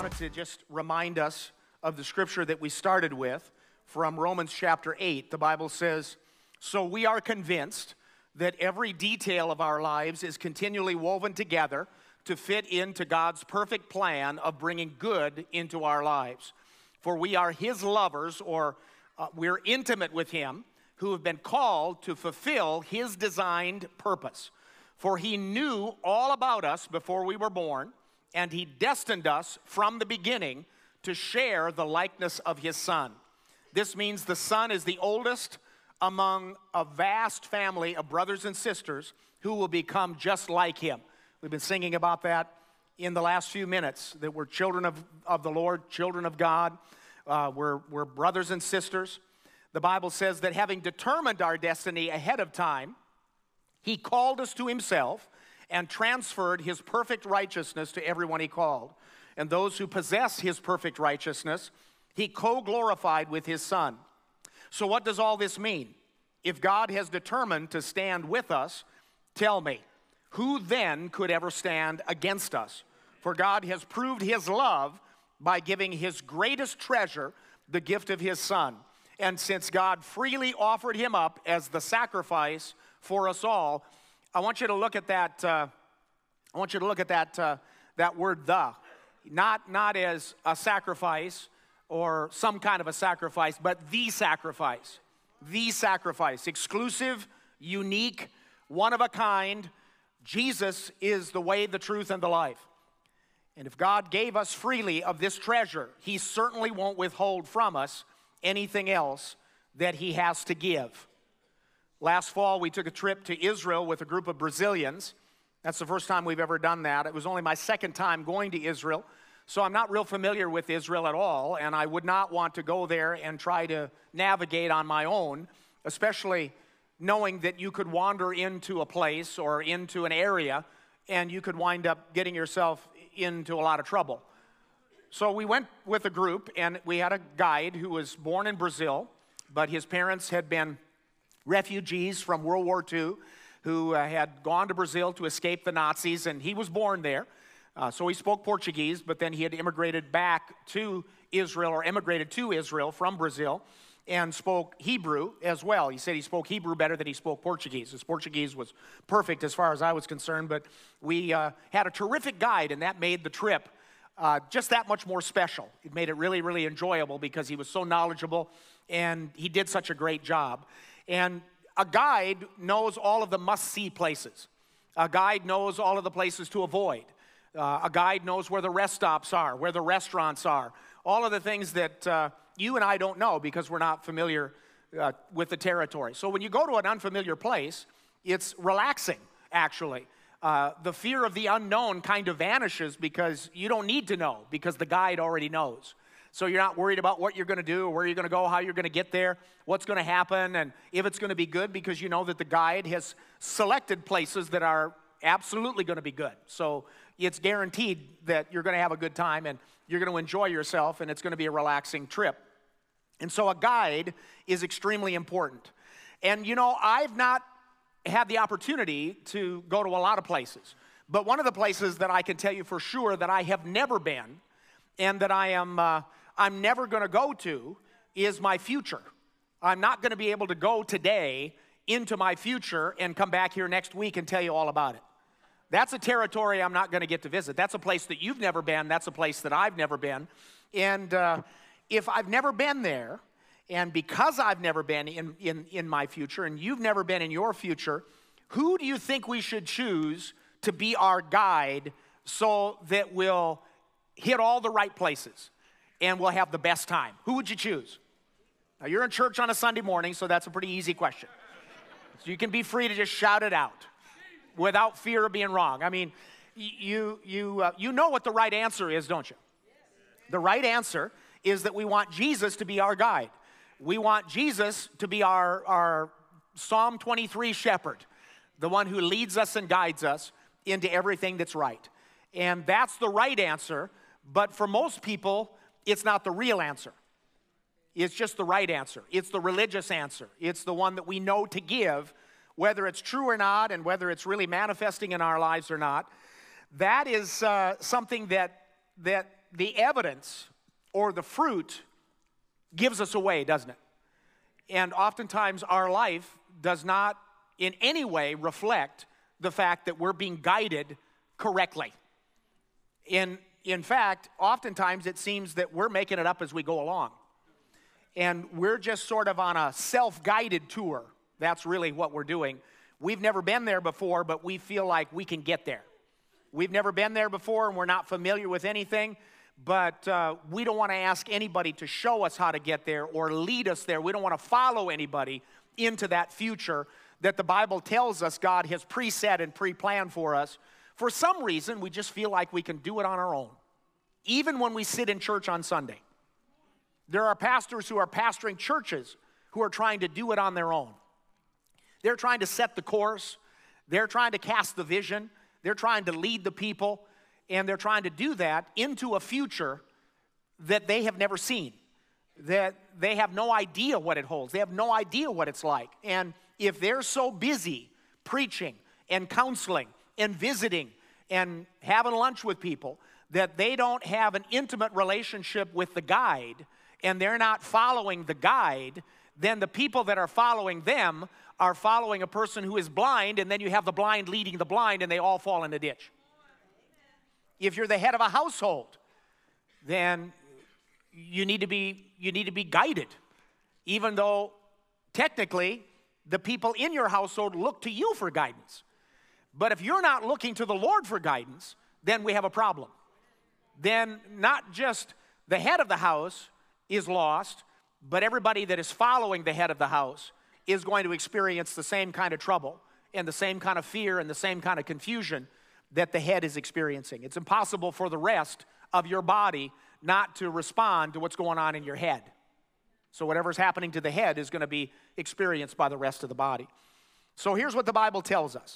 wanted to just remind us of the scripture that we started with from Romans chapter 8. The Bible says, "So we are convinced that every detail of our lives is continually woven together to fit into God's perfect plan of bringing good into our lives. For we are His lovers, or we're intimate with Him, who have been called to fulfill His designed purpose. For He knew all about us before we were born, and He destined us from the beginning to share the likeness of His Son." This means the Son is the oldest among a vast family of brothers and sisters who will become just like Him. We've been singing about that in the last few minutes, that we're children of the Lord, children of God. We're brothers and sisters. The Bible says that having determined our destiny ahead of time, He called us to Himself and transferred His perfect righteousness to everyone He called. And those who possess His perfect righteousness, He co-glorified with His Son. So what does all this mean? If God has determined to stand with us, tell me, who then could ever stand against us? For God has proved His love by giving His greatest treasure, the gift of His Son. And since God freely offered Him up as the sacrifice for us all, I want you to look at that. That word "the," not as a sacrifice or some kind of a sacrifice, but the sacrifice. The sacrifice, exclusive, unique, one of a kind. Jesus is the way, the truth, and the life. And if God gave us freely of this treasure, He certainly won't withhold from us anything else that He has to give. Last fall, we took a trip to Israel with a group of Brazilians. That's the first time we've ever done that. It was only my second time going to Israel, so I'm not real familiar with Israel at all, and I would not want to go there and try to navigate on my own, especially knowing that you could wander into a place or into an area and you could wind up getting yourself into a lot of trouble. So we went with a group, and we had a guide who was born in Brazil, but his parents had been refugees from World War II who had gone to Brazil to escape the Nazis, and he was born there. So he spoke Portuguese, but then he had immigrated back to Israel, or emigrated to Israel from Brazil, and spoke Hebrew as well. He said he spoke Hebrew better than he spoke Portuguese. His Portuguese was perfect as far as I was concerned, but we had a terrific guide, and that made the trip just that much more special. It made it really, really enjoyable because he was so knowledgeable, and he did such a great job. And a guide knows all of the must-see places. A guide knows all of the places to avoid. A guide knows where the rest stops are, where the restaurants are, all of the things that you and I don't know because we're not familiar with the territory. So when you go to an unfamiliar place, it's relaxing, actually. The fear of the unknown kind of vanishes because you don't need to know, because the guide already knows. So you're not worried about what you're going to do, or where you're going to go, how you're going to get there, what's going to happen, and if it's going to be good, because you know that the guide has selected places that are absolutely going to be good. So it's guaranteed that you're going to have a good time, and you're going to enjoy yourself, and it's going to be a relaxing trip. And so a guide is extremely important. And you know, I've not had the opportunity to go to a lot of places, but one of the places that I can tell you for sure that I have never been, and that I'm never going to go to, is my future. I'm not going to be able to go today into my future and come back here next week and tell you all about it. That's a territory I'm not going to get to visit. That's a place that you've never been. That's a place that I've never been. And if I've never been there, and because I've never been in my future, and you've never been in your future, who do you think we should choose to be our guide so that we'll hit all the right places and we'll have the best time? Who would you choose? Now, you're in church on a Sunday morning, so that's a pretty easy question. So you can be free to just shout it out without fear of being wrong. I mean, you know what the right answer is, don't you? The right answer is that we want Jesus to be our guide. We want Jesus to be our Psalm 23 shepherd, the one who leads us and guides us into everything that's right. And that's the right answer, but for most people, it's not the real answer. It's just the right answer. It's the religious answer. It's the one that we know to give, whether it's true or not, and whether it's really manifesting in our lives or not. That is something that the evidence or the fruit gives us away, doesn't it? And oftentimes our life does not in any way reflect the fact that we're being guided correctly. In fact, oftentimes it seems that we're making it up as we go along. And we're just sort of on a self-guided tour. That's really what we're doing. We've never been there before, but we feel like we can get there. We've never been there before, and we're not familiar with anything, but we don't want to ask anybody to show us how to get there or lead us there. We don't want to follow anybody into that future that the Bible tells us God has preset and pre-planned for us. For some reason, we just feel like we can do it on our own, even when we sit in church on Sunday. There are pastors who are pastoring churches who are trying to do it on their own. They're trying to set the course. They're trying to cast the vision. They're trying to lead the people. And they're trying to do that into a future that they have never seen, that they have no idea what it holds. They have no idea what it's like. And if they're so busy preaching and counseling and visiting and having lunch with people that they don't have an intimate relationship with the guide and they're not following the guide, then the people that are following them are following a person who is blind, and then you have the blind leading the blind and they all fall in a ditch. If you're the head of a household, then you need to be guided, even though technically the people in your household look to you for guidance. But if you're not looking to the Lord for guidance, then we have a problem. Then not just the head of the house is lost, but everybody that is following the head of the house is going to experience the same kind of trouble and the same kind of fear and the same kind of confusion that the head is experiencing. It's impossible for the rest of your body not to respond to what's going on in your head. So whatever's happening to the head is going to be experienced by the rest of the body. So here's what the Bible tells us.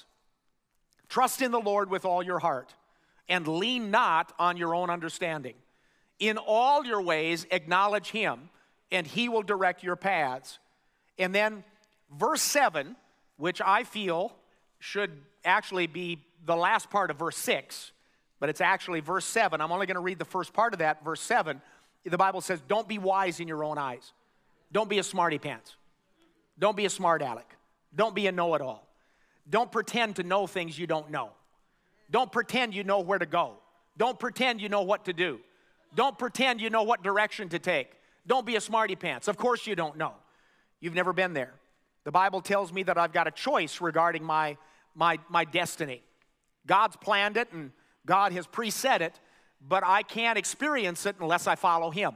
Trust in the Lord with all your heart and lean not on your own understanding. In all your ways acknowledge him, and he will direct your paths. And then verse 7, which I feel should actually be the last part of verse 6, but it's actually verse 7. I'm only going to read the first part of that, verse 7. The Bible says, don't be wise in your own eyes. Don't be a smarty pants. Don't be a smart aleck. Don't be a know-it-all. Don't pretend to know things you don't know. Don't pretend you know where to go. Don't pretend you know what to do. Don't pretend you know what direction to take. Don't be a smarty pants. Of course you don't know. You've never been there. The Bible tells me that I've got a choice regarding my destiny. God's planned it and God has preset it, but I can't experience it unless I follow him.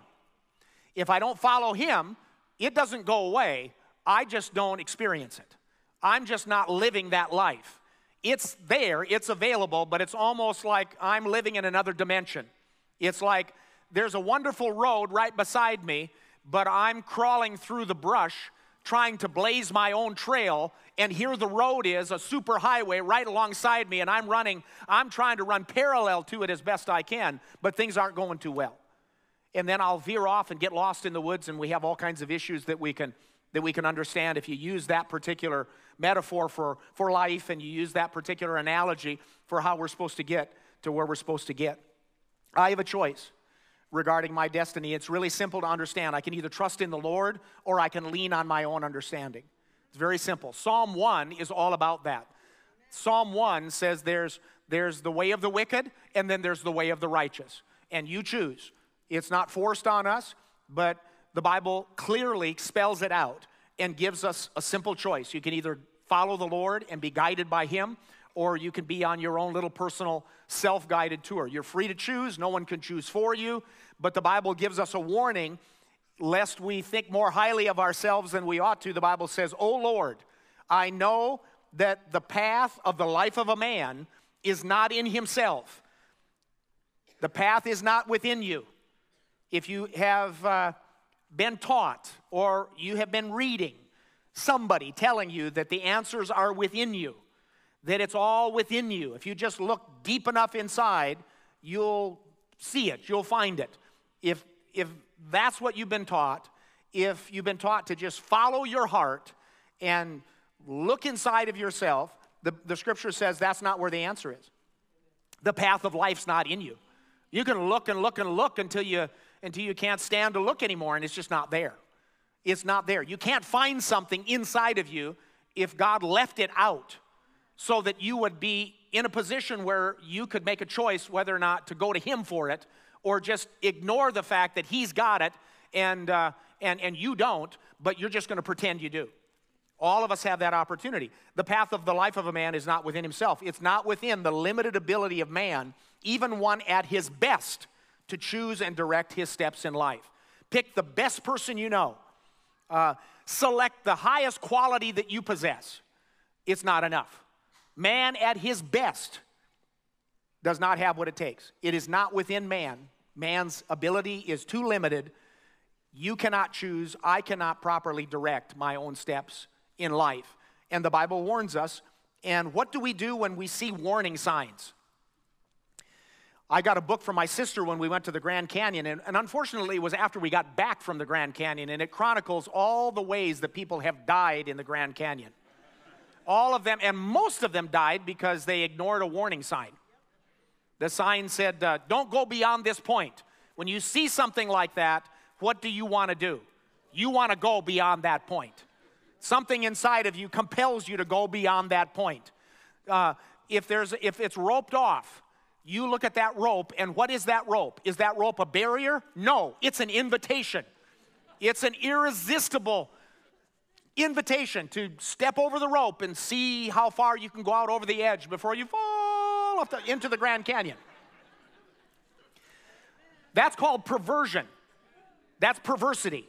If I don't follow him, it doesn't go away. I just don't experience it. I'm just not living that life. It's there, it's available, but it's almost like I'm living in another dimension. It's like there's a wonderful road right beside me, but I'm crawling through the brush trying to blaze my own trail, and here the road is, a super highway right alongside me, and I'm trying to run parallel to it as best I can, but things aren't going too well. And then I'll veer off and get lost in the woods, and we have all kinds of issues that we can understand if you use that particular metaphor for life and you use that particular analogy for how we're supposed to get to where we're supposed to get. I have a choice regarding my destiny. It's really simple to understand. I can either trust in the Lord or I can lean on my own understanding. It's very simple. Psalm 1 is all about that. Psalm 1 says there's the way of the wicked and then there's the way of the righteous. And you choose. It's not forced on us, but the Bible clearly spells it out and gives us a simple choice. You can either follow the Lord and be guided by him, or you can be on your own little personal self-guided tour. You're free to choose. No one can choose for you. But the Bible gives us a warning, lest we think more highly of ourselves than we ought to. The Bible says, "O Lord, I know that the path of the life of a man is not in himself." The path is not within you. If you have been taught or you have been reading somebody telling you that the answers are within you, that it's all within you, if you just look deep enough inside, you'll see it, you'll find it. If that's what you've been taught, if you've been taught to just follow your heart and look inside of yourself, the scripture says that's not where the answer is. The path of life's not in you. You can look and look and look until you can't stand to look anymore, and it's just not there. It's not there. You can't find something inside of you if God left it out so that you would be in a position where you could make a choice whether or not to go to him for it or just ignore the fact that he's got it and you don't, but you're just going to pretend you do. All of us have that opportunity. The path of the life of a man is not within himself. It's not within the limited ability of man, even one at his best, to choose and direct his steps in life. Pick the best person you know. Select the highest quality that you possess. It's not enough. Man at his best does not have what it takes. It is not within man. Man's ability is too limited. You cannot choose. I cannot properly direct my own steps in life. And the Bible warns us. And what do we do when we see warning signs? I got a book from my sister when we went to the Grand Canyon, and unfortunately it was after we got back from the Grand Canyon, and it chronicles all the ways that people have died in the Grand Canyon. All of them, and most of them died because they ignored a warning sign. The sign said, don't go beyond this point. When you see something like that, what do you want to do? You want to go beyond that point. Something inside of you compels you to go beyond that point. If it's roped off, you look at that rope, and what is that rope? Is that rope a barrier? No, it's an invitation. It's an irresistible invitation to step over the rope and see how far you can go out over the edge before you fall off into the Grand Canyon. That's called perversion. That's perversity.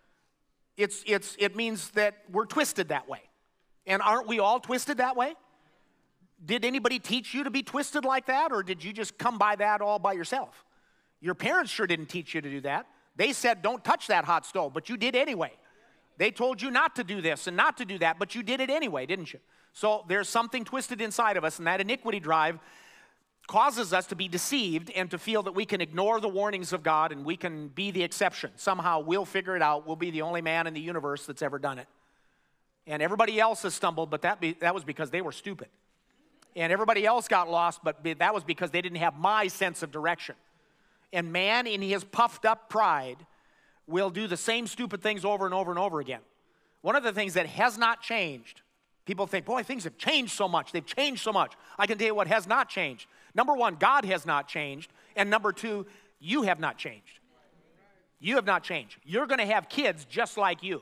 It means that we're twisted that way. And aren't we all twisted that way? Did anybody teach you to be twisted like that, or did you just come by that all by yourself? Your parents sure didn't teach you to do that. They said, don't touch that hot stove, but you did anyway. They told you not to do this and not to do that, but you did it anyway, didn't you? So there's something twisted inside of us, and that iniquity drive causes us to be deceived and to feel that we can ignore the warnings of God and we can be the exception. Somehow we'll figure it out. We'll be the only man in the universe that's ever done it. And everybody else has stumbled, but that was because they were stupid. And everybody else got lost, but that was because they didn't have my sense of direction. And man, in his puffed up pride, will do the same stupid things over and over and over again. One of the things that has not changed, people think, boy, things have changed so much. They've changed so much. I can tell you what has not changed. Number one, God has not changed. And number two, you have not changed. You have not changed. You're going to have kids just like you.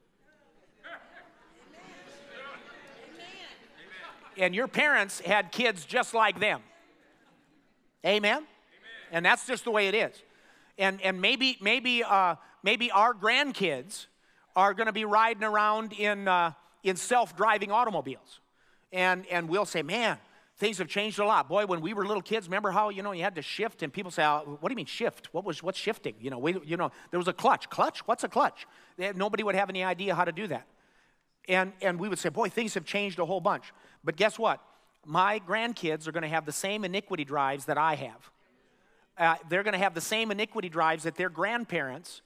And your parents had kids just like them. Amen? Amen. And that's just the way it is. And maybe our grandkids are going to be riding around in self-driving automobiles. And we'll say, man, things have changed a lot. Boy, when we were little kids, remember how, you had to shift? And people say, what do you mean shift? What's shifting? There was a clutch. Clutch? What's a clutch? Nobody would have any idea how to do that. And we would say, boy, things have changed a whole bunch. But guess what? My grandkids are going to have the same iniquity drives that I have. They're going to have the same iniquity drives that their grandparents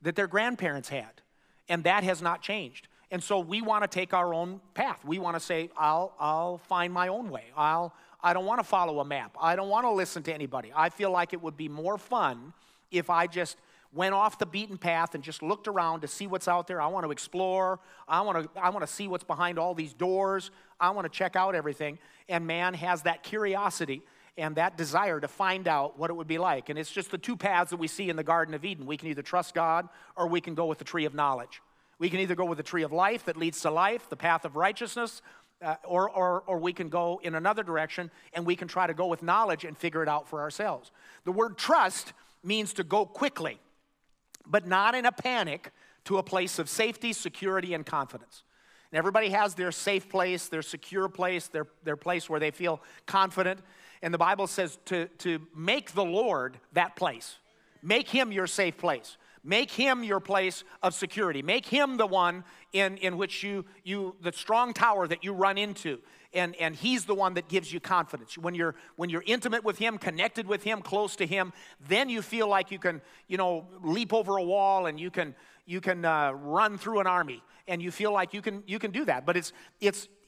had. And that has not changed. And so we want to take our own path. We want to say, I'll find my own way. I don't want to follow a map. I don't want to listen to anybody. I feel like it would be more fun if I just went off the beaten path and just looked around to see what's out there. I want to explore. I want to see what's behind all these doors. I want to check out everything. And man has that curiosity and that desire to find out what it would be like. And it's just the two paths that we see in the Garden of Eden. We can either trust God or we can go with the tree of knowledge. We can either go with the tree of life that leads to life, the path of righteousness, or we can go in another direction and we can try to go with knowledge and figure it out for ourselves. The word trust means to go quickly, but not in a panic, to a place of safety, security, and confidence. And everybody has their safe place, their secure place, their place where they feel confident. And the Bible says to make the Lord that place. Make him your safe place. Make him your place of security. Make him the one in which the strong tower that you run into. And he's the one that gives you confidence. When you're intimate with him, connected with him, close to him, then you feel like you can, leap over a wall and you can run through an army. And you feel like you can do that. But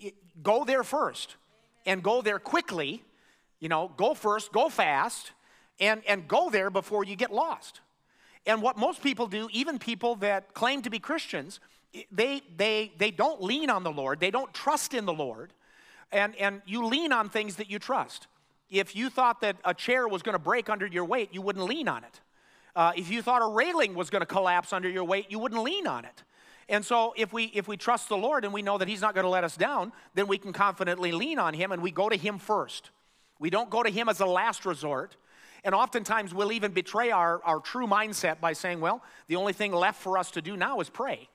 go there first and go there quickly. Go first, go fast. and go there before you get lost. And what most people do, even people that claim to be Christians, they don't lean on the Lord. They don't trust in the Lord. And you lean on things that you trust. If you thought that a chair was going to break under your weight, you wouldn't lean on it. If you thought a railing was going to collapse under your weight, you wouldn't lean on it. And so if we trust the Lord and we know that he's not going to let us down, then we can confidently lean on him, and we go to him first. We don't go to him as a last resort. And oftentimes we'll even betray our true mindset by saying, well, the only thing left for us to do now is pray.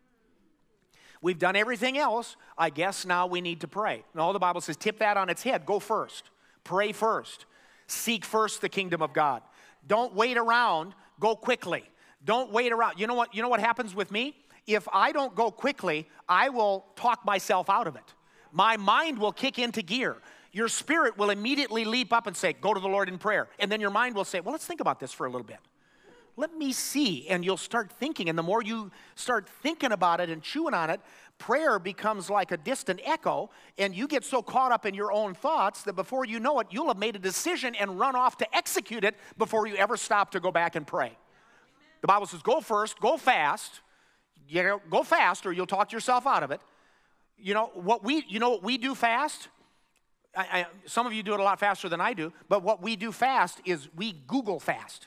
We've done everything else. I guess now we need to pray. No, the Bible says tip that on its head. Go first. Pray first. Seek first the kingdom of God. Don't wait around. Go quickly. Don't wait around. You know what happens with me? If I don't go quickly, I will talk myself out of it. My mind will kick into gear. Your spirit will immediately leap up and say, go to the Lord in prayer. And then your mind will say, well, let's think about this for a little bit. Let me see. And you'll start thinking. And the more you start thinking about it and chewing on it, prayer becomes like a distant echo. And you get so caught up in your own thoughts that before you know it, you'll have made a decision and run off to execute it before you ever stop to go back and pray. The Bible says, go first, go fast. Go fast or you'll talk yourself out of it. You know what we do fast? Some of you do it a lot faster than I do, but what we do fast is we Google fast.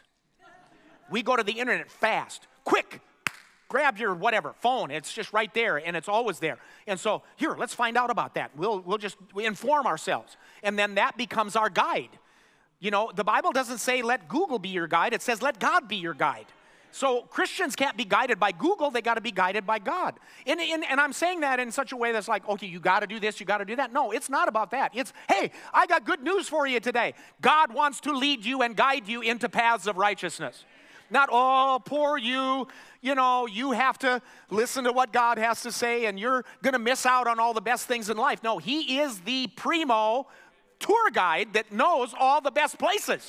We go to the internet fast, quick, grab your whatever, phone, it's just right there, and it's always there. And so, here, let's find out about that. We'll just inform ourselves. And then that becomes our guide. You know, the Bible doesn't say let Google be your guide, it says let God be your guide. So Christians can't be guided by Google, they got to be guided by God. And I'm saying that in such a way that's like, okay, you got to do this, you got to do that. No, it's not about that. It's, hey, I got good news for you today. God wants to lead you and guide you into paths of righteousness. Not, oh, poor you, you have to listen to what God has to say and you're going to miss out on all the best things in life. No, he is the primo tour guide that knows all the best places.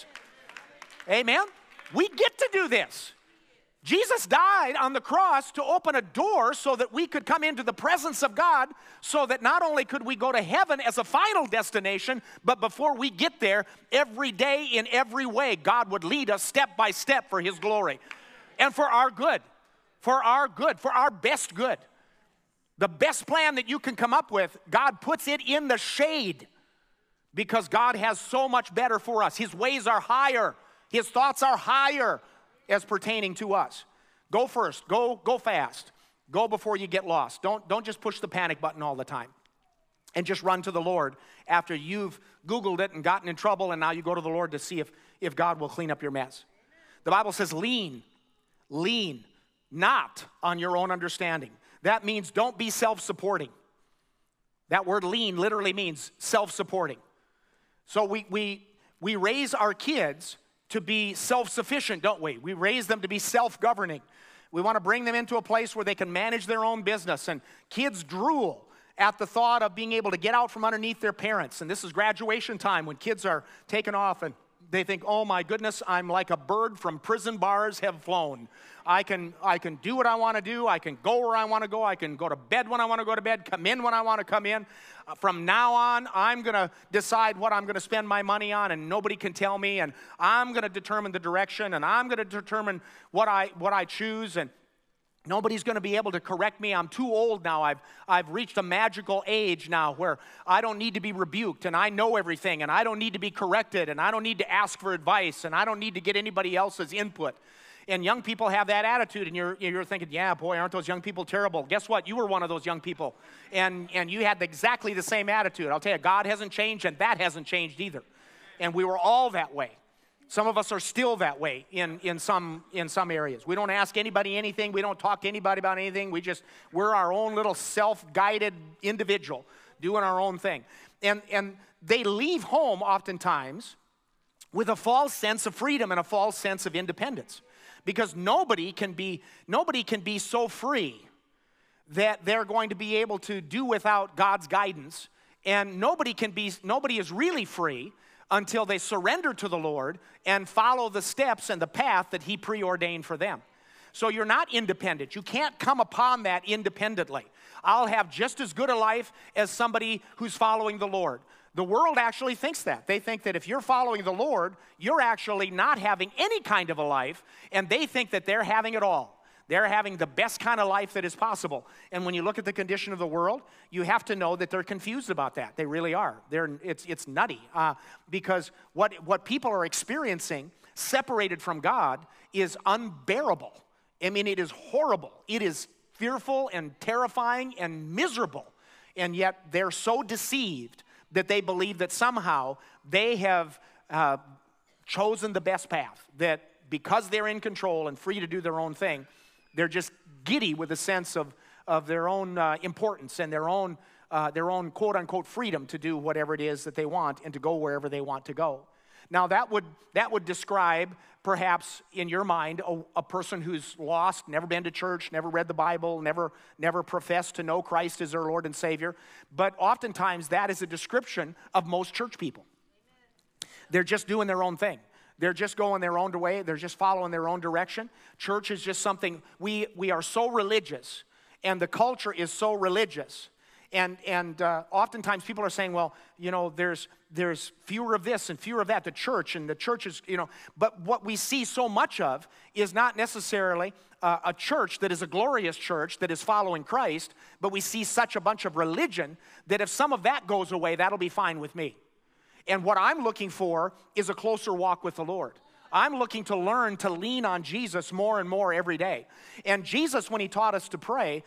Amen? We get to do this. Jesus died on the cross to open a door so that we could come into the presence of God, so that not only could we go to heaven as a final destination, but before we get there, every day in every way, God would lead us step by step for his glory and for our good, for our best good. The best plan that you can come up with, God puts it in the shade because God has so much better for us. His ways are higher. His thoughts are higher as pertaining to us. Go first. Go fast. Go before you get lost. Don't just push the panic button all the time and just run to the Lord after you've Googled it and gotten in trouble, and now you go to the Lord to see if God will clean up your mess. The Bible says lean not on your own understanding. That means don't be self-supporting. That word lean literally means self-supporting. So we raise our kids to be self-sufficient, don't we? We raise them to be self-governing. We want to bring them into a place where they can manage their own business. And kids drool at the thought of being able to get out from underneath their parents. And this is graduation time when kids are taken off and they think, oh my goodness, I'm like a bird from prison bars have flown. I can do what I want to do. I can go where I want to go. I can go to bed when I want to go to bed, come in when I want to come in. From now on, I'm going to decide what I'm going to spend my money on, and nobody can tell me, and I'm going to determine the direction, and I'm going to determine what I choose, and nobody's going to be able to correct me. I'm too old now. I've reached a magical age now where I don't need to be rebuked, and I know everything, and I don't need to be corrected, and I don't need to ask for advice, and I don't need to get anybody else's input. And young people have that attitude, and you're thinking, yeah, boy, aren't those young people terrible? Guess what? You were one of those young people, and you had exactly the same attitude. I'll tell you, God hasn't changed, and that hasn't changed either. And we were all that way. Some of us are still that way in some areas. We don't ask anybody anything. We don't talk to anybody about anything. We're our own little self-guided individual doing our own thing. And they leave home oftentimes with a false sense of freedom and a false sense of independence. Because nobody can be so free that they're going to be able to do without God's guidance. And nobody is really free until they surrender to the Lord and follow the steps and the path that he preordained for them. So you're not independent. You can't come upon that independently. I'll have just as good a life as somebody who's following the Lord. The world actually thinks that. They think that if you're following the Lord, you're actually not having any kind of a life, and they think that they're having it all. They're having the best kind of life that is possible. And when you look at the condition of the world, you have to know that they're confused about that. They really are. It's nutty because what people are experiencing separated from God is unbearable. I mean, it is horrible. It is fearful and terrifying and miserable. And yet they're so deceived that they believe that somehow they have chosen the best path, that because they're in control and free to do their own thing, they're just giddy with a sense of their own importance and their own quote-unquote freedom to do whatever it is that they want and to go wherever they want to go. Now, that would describe, perhaps in your mind, a person who's lost, never been to church, never read the Bible, never professed to know Christ as their Lord and Savior. But oftentimes, that is a description of most church people. They're just doing their own thing. They're just going their own way. They're just following their own direction. Church is just something, we are so religious, and the culture is so religious. And oftentimes people are saying, well, you know, there's fewer of this and fewer of that. The church is, you know. But what we see so much of is not necessarily a church that is a glorious church that is following Christ, but we see such a bunch of religion that if some of that goes away, that'll be fine with me. And what I'm looking for is a closer walk with the Lord. I'm looking to learn to lean on Jesus more and more every day. And Jesus, when he taught us to pray,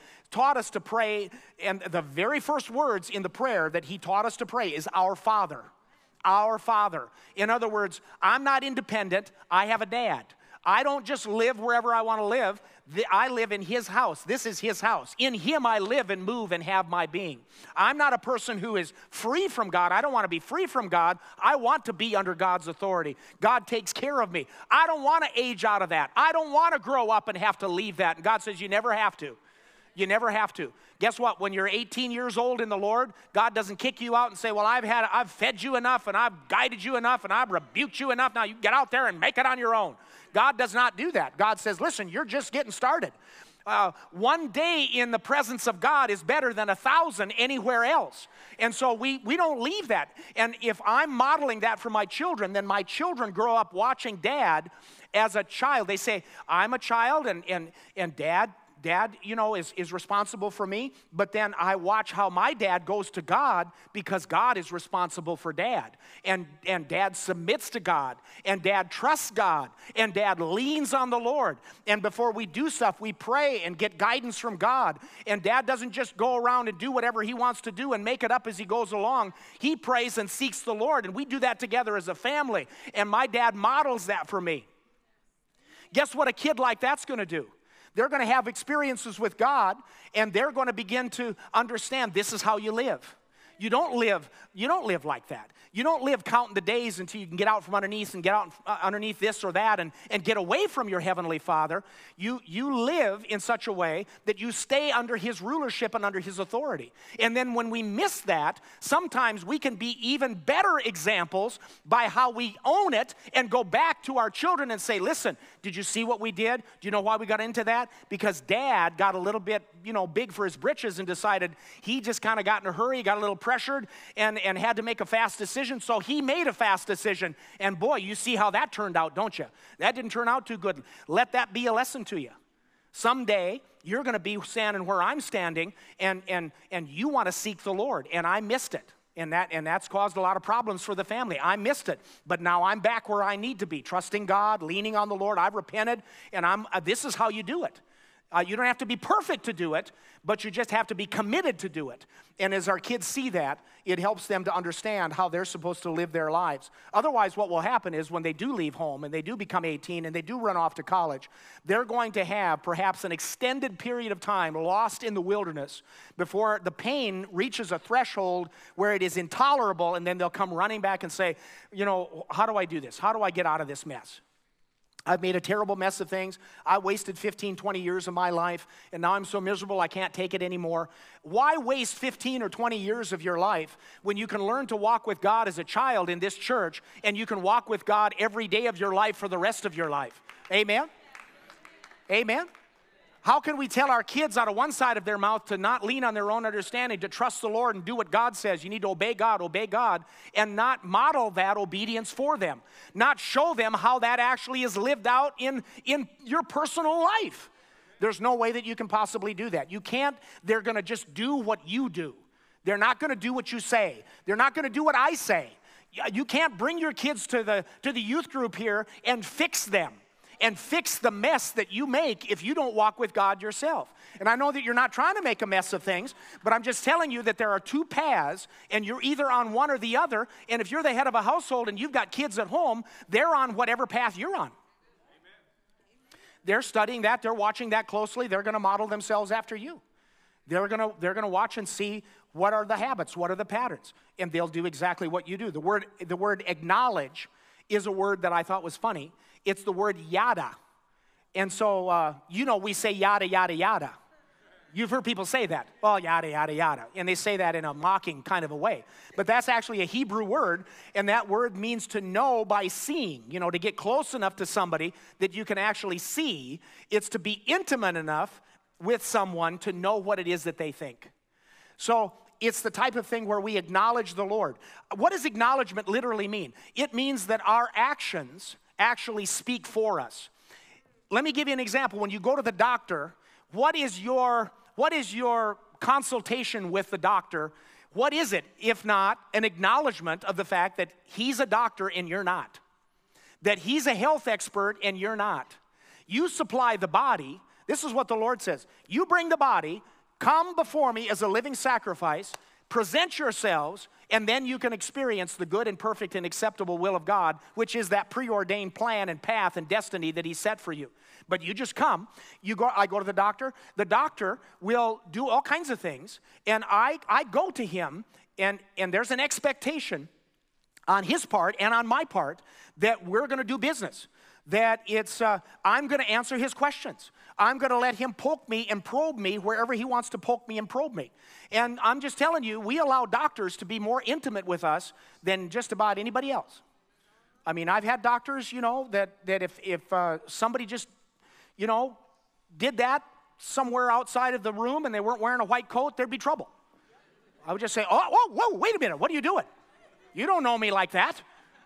and the very first words in the prayer that he taught us to pray is our Father. Our Father. In other words, I'm not independent, I have a dad. I don't just live wherever I want to live. I live in his house. This is his house. In him I live and move and have my being. I'm not a person who is free from God. I don't want to be free from God. I want to be under God's authority. God takes care of me. I don't want to age out of that. I don't want to grow up and have to leave that. And God says, you never have to. You never have to. Guess what? When you're 18 years old in the Lord, God doesn't kick you out and say, well, I've fed you enough and I've guided you enough and I've rebuked you enough. Now you get out there and make it on your own. God does not do that. God says, listen, you're just getting started. One day in the presence of God is better than 1,000 anywhere else. And so we don't leave that. And if I'm modeling that for my children, then my children grow up watching Dad as a child. They say, I'm a child and Dad, you know, is responsible for me, but then I watch how my dad goes to God because God is responsible for Dad. And Dad submits to God, and Dad trusts God, and Dad leans on the Lord. And before we do stuff, we pray and get guidance from God. And Dad doesn't just go around and do whatever he wants to do and make it up as he goes along. He prays and seeks the Lord, and we do that together as a family. And my dad models that for me. Guess what a kid like that's going to do? They're going to have experiences with God, and they're going to begin to understand this is how you live. You don't live like that. You don't live counting the days until you can get out from underneath and get out underneath this or that and get away from your Heavenly Father. You live in such a way that you stay under His rulership and under His authority. And then when we miss that, sometimes we can be even better examples by how we own it and go back to our children and say, listen, did you see what we did? Do you know why we got into that? Because Dad got a little bit, big for his britches and decided he just kind of got in a hurry, got a little pressured and had to make a fast decision. So he made a fast decision. And boy, you see how that turned out, don't you? That didn't turn out too good. Let that be a lesson to you. Someday, you're going to be standing where I'm standing, and you want to seek the Lord. And I missed it. And that's caused a lot of problems for the family. I missed it. But now I'm back where I need to be, trusting God, leaning on the Lord. I've repented, and this is how you do it. You don't have to be perfect to do it, but you just have to be committed to do it. And as our kids see that, it helps them to understand how they're supposed to live their lives. Otherwise, what will happen is when they do leave home and they do become 18 and they do run off to college, they're going to have perhaps an extended period of time lost in the wilderness before the pain reaches a threshold where it is intolerable, and then they'll come running back and say, how do I do this? How do I get out of this mess? I've made a terrible mess of things. I wasted 15, 20 years of my life, and now I'm so miserable I can't take it anymore. Why waste 15 or 20 years of your life when you can learn to walk with God as a child in this church, and you can walk with God every day of your life for the rest of your life? Amen? Amen? How can we tell our kids out of one side of their mouth to not lean on their own understanding, to trust the Lord and do what God says? You need to obey God, and not model that obedience for them. Not show them how that actually is lived out in your personal life. There's no way that you can possibly do that. You can't. They're going to just do what you do. They're not going to do what you say. They're not going to do what I say. You can't bring your kids to the youth group here and fix them and fix the mess that you make if you don't walk with God yourself. And I know that you're not trying to make a mess of things, but I'm just telling you that there are two paths, and you're either on one or the other. And if you're the head of a household and you've got kids at home, they're on whatever path you're on. They're studying that. They're watching that closely. They're going to model themselves after you. They're going to watch and see what are the habits, what are the patterns, and they'll do exactly what you do. The word acknowledge is a word that I thought was funny. It's the word yada. And so, we say yada, yada, yada. You've heard people say that. Well, yada, yada, yada. And they say that in a mocking kind of a way. But that's actually a Hebrew word, and that word means to know by seeing. To get close enough to somebody that you can actually see. It's to be intimate enough with someone to know what it is that they think. So it's the type of thing where we acknowledge the Lord. What does acknowledgement literally mean? It means that our actions actually speak for us. Let me give you an example. When you go to the doctor, what is your consultation with the doctor? What is it, if not an acknowledgement of the fact that he's a doctor and you're not? That he's a health expert and you're not? You supply the body. This is what the Lord says. You bring the body, come before me as a living sacrifice, present yourselves, and then you can experience the good and perfect and acceptable will of God, which is that preordained plan and path and destiny that he set for you. But you just come. I go to the doctor. The doctor will do all kinds of things, and I go to him, and there's an expectation on his part and on my part that we're going to do business. That I'm going to answer his questions. I'm going to let him poke me and probe me wherever he wants to poke me and probe me. And I'm just telling you, we allow doctors to be more intimate with us than just about anybody else. I mean, I've had doctors, that if somebody just, did that somewhere outside of the room and they weren't wearing a white coat, there'd be trouble. I would just say, whoa, wait a minute, what are you doing? You don't know me like that.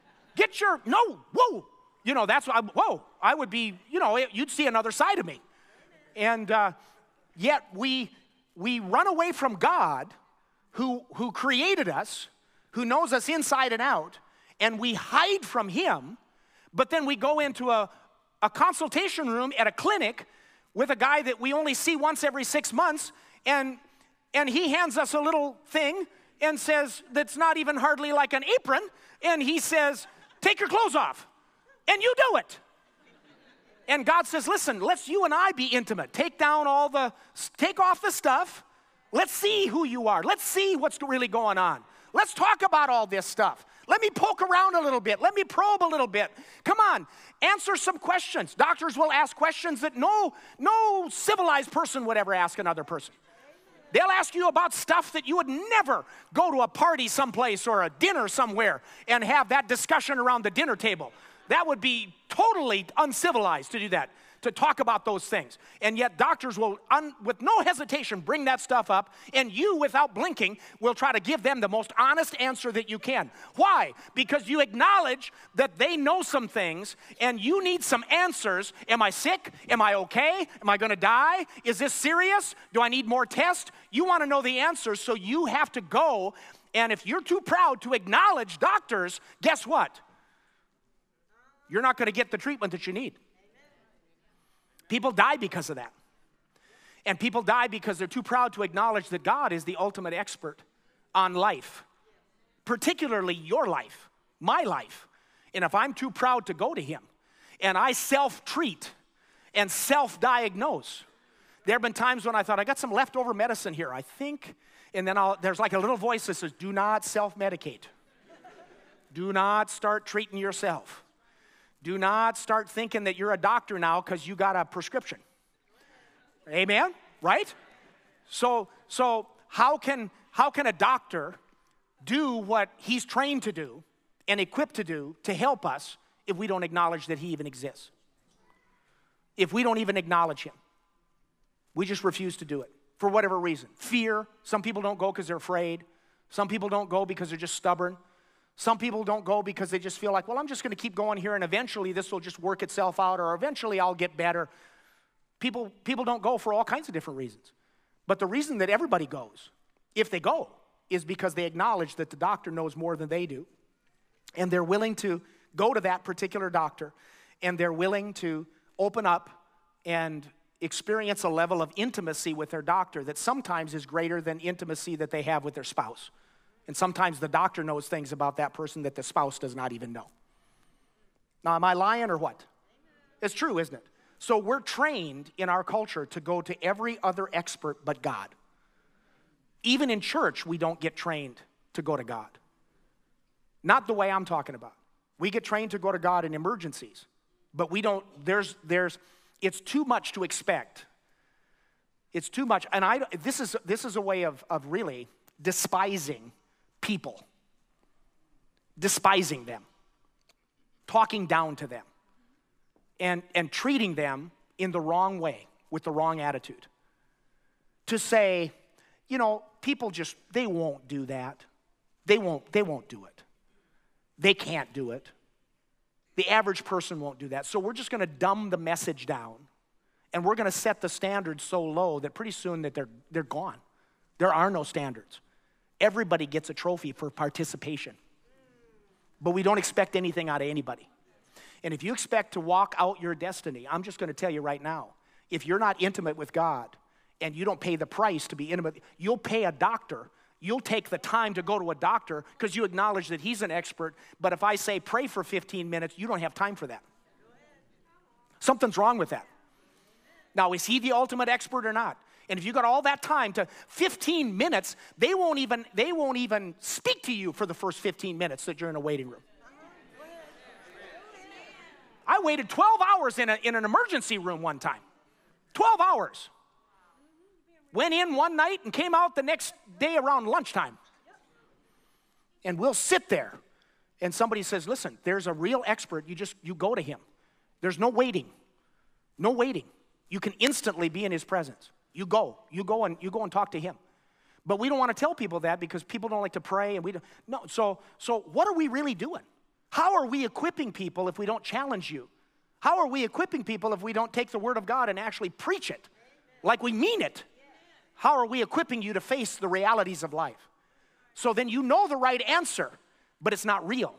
Whoa. That's what I would be, you'd see another side of me. And yet we run away from God who created us, who knows us inside and out, and we hide from him, but then we go into a consultation room at a clinic with a guy that we only see once every 6 months, and he hands us a little thing and says, that's not even hardly like an apron, and he says, take your clothes off. And you do it. And God says, listen, let's you and I be intimate. Take off the stuff. Let's see who you are. Let's see what's really going on. Let's talk about all this stuff. Let me poke around a little bit. Let me probe a little bit. Come on, answer some questions. Doctors will ask questions that no civilized person would ever ask another person. They'll ask you about stuff that you would never go to a party someplace or a dinner somewhere and have that discussion around the dinner table. That would be totally uncivilized to do that, to talk about those things. And yet doctors will, with no hesitation, bring that stuff up, and you, without blinking, will try to give them the most honest answer that you can. Why? Because you acknowledge that they know some things, and you need some answers. Am I sick? Am I okay? Am I going to die? Is this serious? Do I need more tests? You want to know the answers, so you have to go, and if you're too proud to acknowledge doctors, guess what? You're not going to get the treatment that you need. People die because of that. And people die because they're too proud to acknowledge that God is the ultimate expert on life, particularly your life, my life. And if I'm too proud to go to him and I self-treat and self-diagnose, there have been times when I thought, I got some leftover medicine here, I think, and then there's like a little voice that says, do not self-medicate. Do not start treating yourself. Do not start thinking that you're a doctor now because you got a prescription. Amen? Right? So how can a doctor do what he's trained to do and equipped to do to help us if we don't acknowledge that he even exists? If we don't even acknowledge him. We just refuse to do it for whatever reason. Fear. Some people don't go because they're afraid. Some people don't go because they're just stubborn. Some people don't go because they just feel like, well, I'm just going to keep going here and eventually this will just work itself out or eventually I'll get better. People don't go for all kinds of different reasons. But the reason that everybody goes, if they go, is because they acknowledge that the doctor knows more than they do. And they're willing to go to that particular doctor and they're willing to open up and experience a level of intimacy with their doctor that sometimes is greater than intimacy that they have with their spouse. And sometimes the doctor knows things about that person that the spouse does not even know. Now, am I lying or what? It's true, isn't it? So we're trained in our culture to go to every other expert but God. Even in church, we don't get trained to go to God. Not the way I'm talking about. We get trained to go to God in emergencies. But we don't, it's too much to expect. It's too much. And this is a way of really despising people. Despising them. Talking down to them. And treating them in the wrong way, with the wrong attitude. To say, you know, people just, they won't do that. They won't do it. They can't do it. The average person won't do that. So we're just going to dumb the message down. And we're going to set the standards so low that pretty soon that they're gone. There are no standards. Everybody gets a trophy for participation. But we don't expect anything out of anybody. And if you expect to walk out your destiny, I'm just going to tell you right now, if you're not intimate with God and you don't pay the price to be intimate, you'll pay a doctor. You'll take the time to go to a doctor because you acknowledge that he's an expert. But if I say pray for 15 minutes, you don't have time for that. Something's wrong with that. Now, is he the ultimate expert or not? And if you got all that time to 15 minutes, they won't even speak to you for the first 15 minutes that you're in a waiting room. I waited 12 hours in an emergency room one time. 12 hours. Went in one night and came out the next day around lunchtime. And we'll sit there. And somebody says, listen, there's a real expert. You go to him. There's no waiting. No waiting. You can instantly be in his presence. You go and talk to him. But we don't want to tell people that because people don't like to pray and we don't. No, so what are we really doing? How are we equipping people if we don't challenge you? How are we equipping people if we don't take the word of God and actually preach it like we mean it? How are we equipping you to face the realities of life? So then you know the right answer, but it's not real.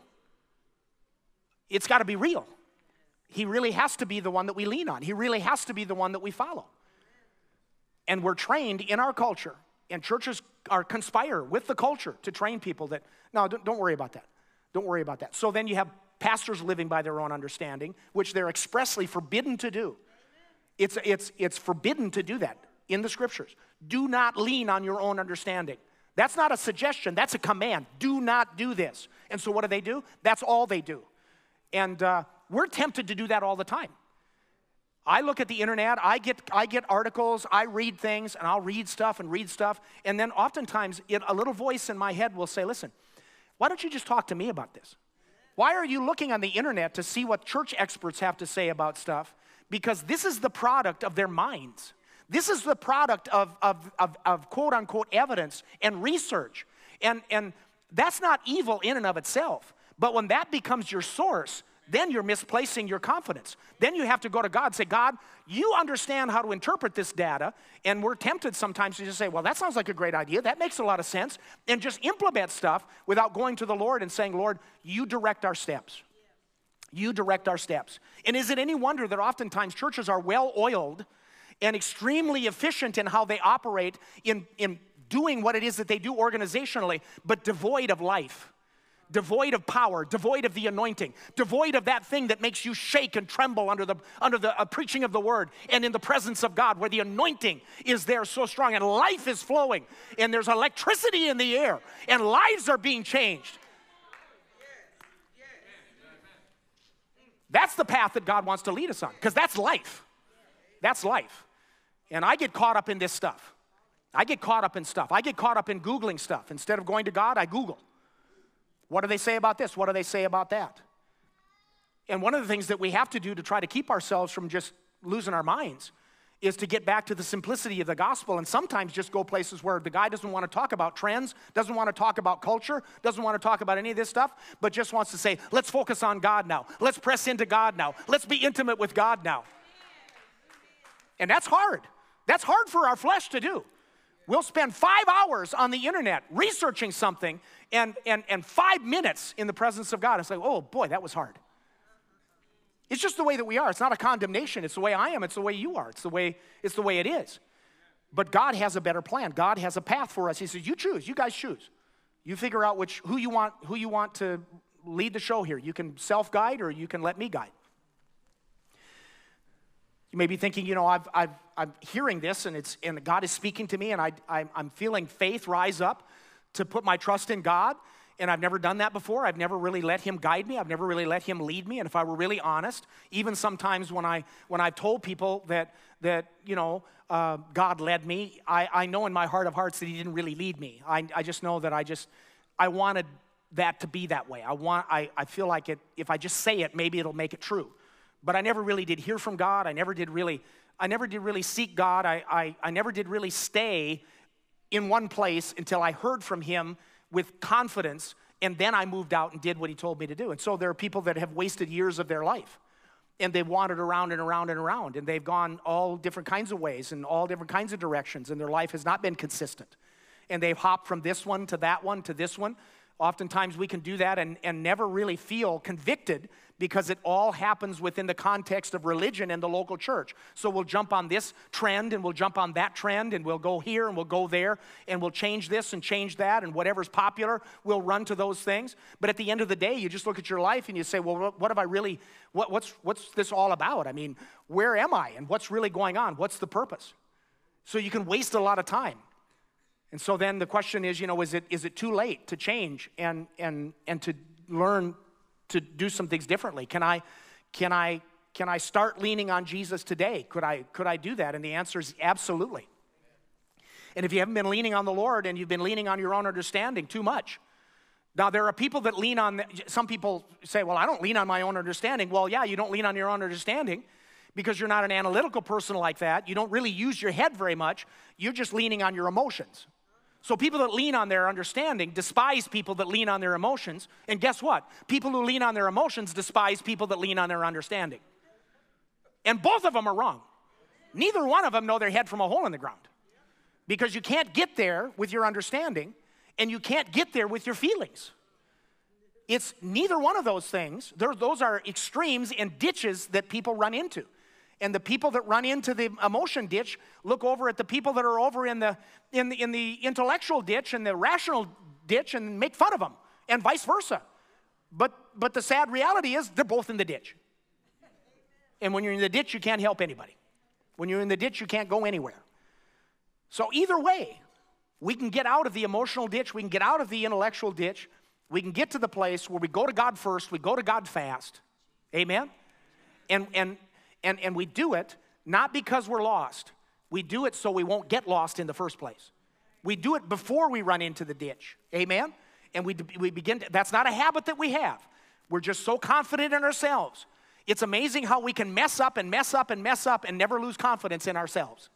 It's got to be real. He really has to be the one that we lean on. He really has to be the one that we follow. And we're trained in our culture, and churches conspire with the culture to train people that, no, don't worry about that. Don't worry about that. So then you have pastors living by their own understanding, which they're expressly forbidden to do. It's forbidden to do that in the scriptures. Do not lean on your own understanding. That's not a suggestion, that's a command. Do not do this. And so what do? That's all they do. And we're tempted to do that all the time. I look at the internet, I get articles, I read things, and I'll read stuff, and then oftentimes a little voice in my head will say, listen, why don't you just talk to me about this? Why are you looking on the internet to see what church experts have to say about stuff? Because this is the product of their minds. This is the product of quote-unquote evidence and research. And that's not evil in and of itself. But when that becomes your source, then you're misplacing your confidence. Then you have to go to God and say, God, you understand how to interpret this data. And we're tempted sometimes to just say, well, that sounds like a great idea. That makes a lot of sense. And just implement stuff without going to the Lord and saying, Lord, you direct our steps. You direct our steps. And is it any wonder that oftentimes churches are well-oiled and extremely efficient in how they operate in doing what it is that they do organizationally, but devoid of life? Devoid of power, devoid of the anointing, devoid of that thing that makes you shake and tremble under the preaching of the word and in the presence of God, where the anointing is there so strong and life is flowing and there's electricity in the air and lives are being changed. That's the path that God wants to lead us on, because that's life. That's life. And I get caught up in this stuff. I get caught up in stuff. I get caught up in Googling stuff. Instead of going to God, I Google. What do they say about this? What do they say about that? And one of the things that we have to do to try to keep ourselves from just losing our minds is to get back to the simplicity of the gospel and sometimes just go places where the guy doesn't want to talk about trends, doesn't want to talk about culture, doesn't want to talk about any of this stuff, but just wants to say, let's focus on God now. Let's press into God now. Let's be intimate with God now. And that's hard. That's hard for our flesh to do. We'll spend 5 hours on the internet researching something and 5 minutes in the presence of God. It's like, oh boy, that was hard. It's just the way that we are. It's not a condemnation. It's the way I am. It's the way you are. It's the way it is. But God has a better plan. God has a path for us. He says, you choose. You guys choose. You figure out who you want to lead the show here. You can self-guide or you can let me guide. You may be thinking, I'm hearing this and God is speaking to me and I'm feeling faith rise up to put my trust in God. And I've never done that before. I've never really let him guide me. I've never really let him lead me. And if I were really honest, even sometimes when I've told people that God led me, I know in my heart of hearts that he didn't really lead me. I just know that I wanted that to be that way. I feel like if I just say it, maybe it'll make it true. But I never really did hear from God. I never did really seek God. I never did really stay in one place until I heard from him with confidence, and then I moved out and did what he told me to do. And so there are people that have wasted years of their life, and they've wandered around and around and around, and they've gone all different kinds of ways and all different kinds of directions, and their life has not been consistent. And they've hopped from this one to that one to this one. Oftentimes we can do that and never really feel convicted because it all happens within the context of religion and the local church. So we'll jump on this trend and we'll jump on that trend and we'll go here and we'll go there and we'll change this and change that and whatever's popular, we'll run to those things. But at the end of the day, you just look at your life and you say, well, what have I really, what's this all about? I mean, where am I and what's really going on? What's the purpose? So you can waste a lot of time. And so then the question is, is it too late to change and to learn to do some things differently? Can I start leaning on Jesus today? Could I do that? And the answer is absolutely. And if you haven't been leaning on the Lord and you've been leaning on your own understanding too much, now there are people that lean on, some people say, well, I don't lean on my own understanding. Well, yeah, you don't lean on your own understanding because you're not an analytical person like that. You don't really use your head very much. You're just leaning on your emotions. So people that lean on their understanding despise people that lean on their emotions. And guess what? People who lean on their emotions despise people that lean on their understanding. And both of them are wrong. Neither one of them know their head from a hole in the ground. Because you can't get there with your understanding, and you can't get there with your feelings. It's neither one of those things. Those are extremes and ditches that people run into. And the people that run into the emotion ditch look over at the people that are over in the intellectual ditch and the rational ditch and make fun of them, and vice versa. But the sad reality is they're both in the ditch. And when you're in the ditch, you can't help anybody. When you're in the ditch, you can't go anywhere. So either way, we can get out of the emotional ditch, we can get out of the intellectual ditch, we can get to the place where we go to God first, we go to God fast. Amen? And we do it not because we're lost. We do it so we won't get lost in the first place. We do it before we run into the ditch. Amen? And we begin to, that's not a habit that we have. We're just so confident in ourselves. It's amazing how we can mess up and mess up and mess up and never lose confidence in ourselves.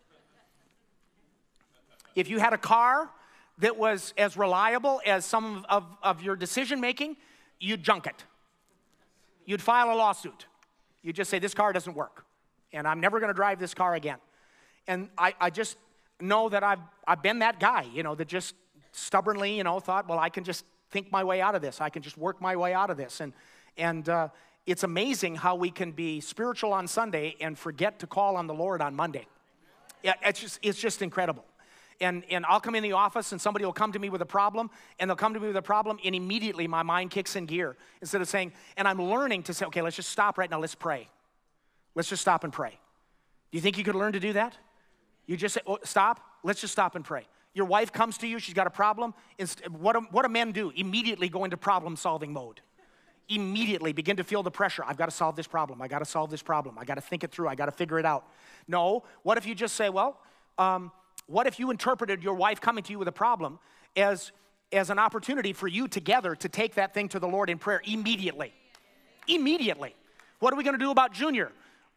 If you had a car that was as reliable as some of your decision making, you'd junk it. You'd file a lawsuit. You just say, this car doesn't work, and I'm never going to drive this car again. And I just know that I've been that guy, that just stubbornly, thought, well, I can just think my way out of this. I can just work my way out of this. And it's amazing how we can be spiritual on Sunday and forget to call on the Lord on Monday. Yeah, it's just incredible. And I'll come in the office and somebody will come to me with a problem, and they'll come to me with a problem, and immediately my mind kicks in gear. Instead of saying, and I'm learning to say, okay, let's just stop right now, let's pray. Let's just stop and pray. Do you think you could learn to do that? You just say, oh, stop, let's just stop and pray. Your wife comes to you, she's got a problem. What do men do? Immediately go into problem-solving mode. Immediately begin to feel the pressure. I've got to solve this problem. I got to solve this problem. I got to think it through. I got to figure it out. No, what if you just say, well, what if you interpreted your wife coming to you with a problem as an opportunity for you together to take that thing to the Lord in prayer immediately? Immediately. What are we going to do about Junior?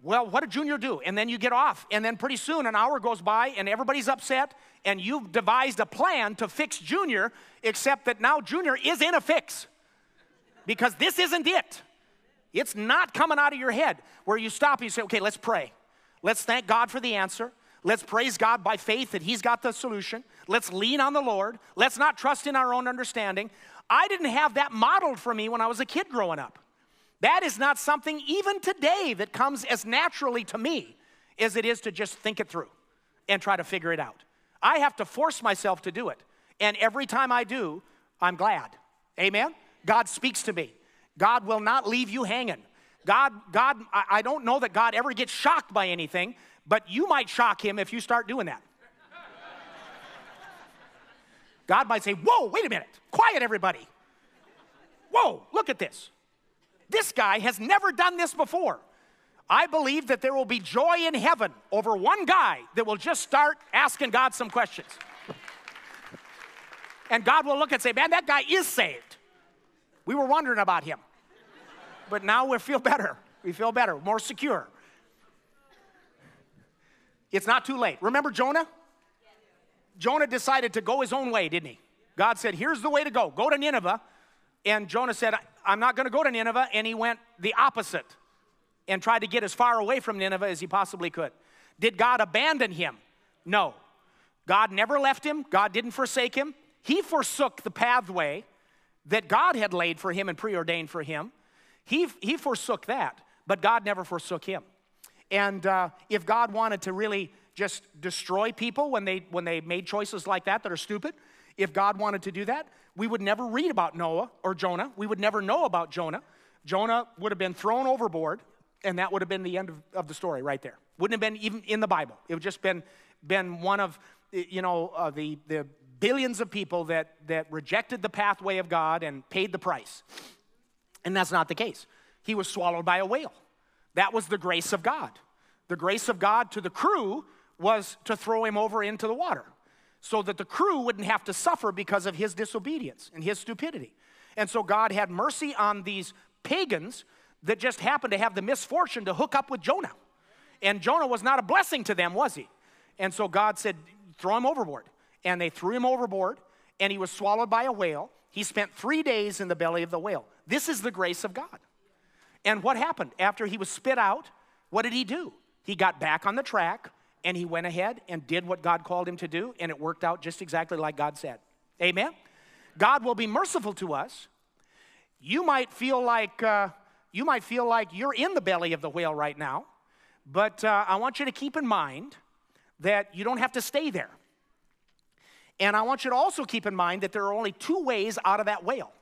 Well, what did Junior do? And then you get off, and then pretty soon an hour goes by, and everybody's upset, and you've devised a plan to fix Junior, except that now Junior is in a fix. Because this isn't it. It's not coming out of your head where you stop and you say, okay, let's pray. Let's thank God for the answer. Let's praise God by faith that he's got the solution. Let's lean on the Lord. Let's not trust in our own understanding. I didn't have that modeled for me when I was a kid growing up. That is not something even today that comes as naturally to me as it is to just think it through and try to figure it out. I have to force myself to do it. And every time I do, I'm glad. Amen? God speaks to me. God will not leave you hanging. I don't know that God ever gets shocked by anything, but you might shock him if you start doing that. God might say, whoa, wait a minute. Quiet, everybody. Whoa, look at this. This guy has never done this before. I believe that there will be joy in heaven over one guy that will just start asking God some questions. And God will look and say, man, that guy is saved. We were wondering about him. But now we feel better. We feel better, more secure. It's not too late. Remember Jonah? Jonah decided to go his own way, didn't he? God said, here's the way to go. Go to Nineveh. And Jonah said, I'm not going to go to Nineveh. And he went the opposite and tried to get as far away from Nineveh as he possibly could. Did God abandon him? No. God never left him. God didn't forsake him. He forsook the pathway that God had laid for him and preordained for him. He forsook that, but God never forsook him. And if God wanted to really just destroy people when they made choices like that are stupid, if God wanted to do that, we would never read about Noah or Jonah. We would never know about Jonah. Jonah would have been thrown overboard, and that would have been the end of the story right there. Wouldn't have been even in the Bible. It would just been one of, the billions of people that rejected the pathway of God and paid the price. And that's not the case. He was swallowed by a whale. That was the grace of God. The grace of God to the crew was to throw him over into the water so that the crew wouldn't have to suffer because of his disobedience and his stupidity. And so God had mercy on these pagans that just happened to have the misfortune to hook up with Jonah. And Jonah was not a blessing to them, was he? And so God said, throw him overboard. And they threw him overboard, and he was swallowed by a whale. He spent 3 days in the belly of the whale. This is the grace of God. And what happened? After he was spit out, what did he do? He got back on the track, and he went ahead and did what God called him to do, and it worked out just exactly like God said. Amen? God will be merciful to us. You might feel like you're in the belly of the whale right now, but I want you to keep in mind that you don't have to stay there. And I want you to also keep in mind that there are only 2 ways out of that whale.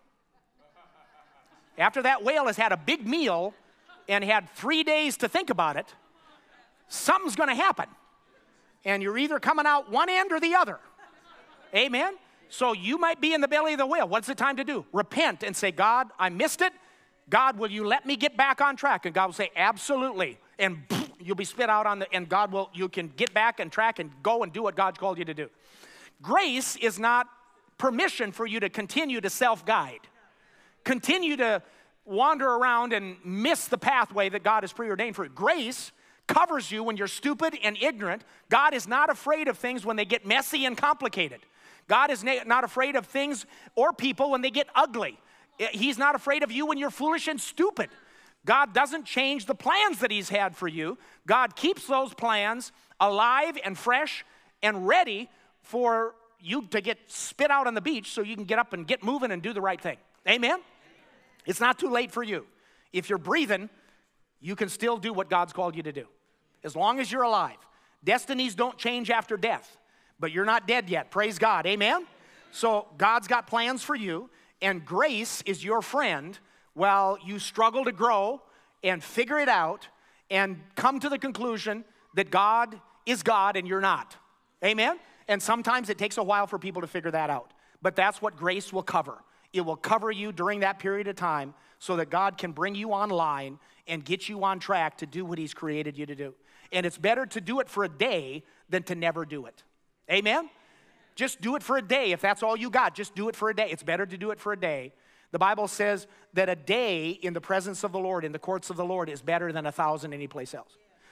After that whale has had a big meal and had 3 days to think about it, something's going to happen. And you're either coming out one end or the other. Amen? So you might be in the belly of the whale. What's the time to do? Repent and say, God, I missed it. God, will you let me get back on track? And God will say, absolutely. And you'll be spit out and you can get back on track and go and do what God's called you to do. Grace is not permission for you to continue to self-guide. Continue to wander around and miss the pathway that God has preordained for you. Grace covers you when you're stupid and ignorant. God is not afraid of things when they get messy and complicated. God is not afraid of things or people when they get ugly. He's not afraid of you when you're foolish and stupid. God doesn't change the plans that he's had for you. God keeps those plans alive and fresh and ready for you to get spit out on the beach so you can get up and get moving and do the right thing. Amen? It's not too late for you. If you're breathing, you can still do what God's called you to do. As long as you're alive. Destinies don't change after death, but you're not dead yet. Praise God. Amen? So God's got plans for you, and grace is your friend while you struggle to grow and figure it out and come to the conclusion that God is God and you're not. Amen? And sometimes it takes a while for people to figure that out. But that's what grace will cover. It will cover you during that period of time so that God can bring you online and get you on track to do what he's created you to do. And it's better to do it for a day than to never do it. Amen? Just do it for a day. If that's all you got, just do it for a day. It's better to do it for a day. The Bible says that a day in the presence of the Lord, in the courts of the Lord, is better than 1,000 anyplace else.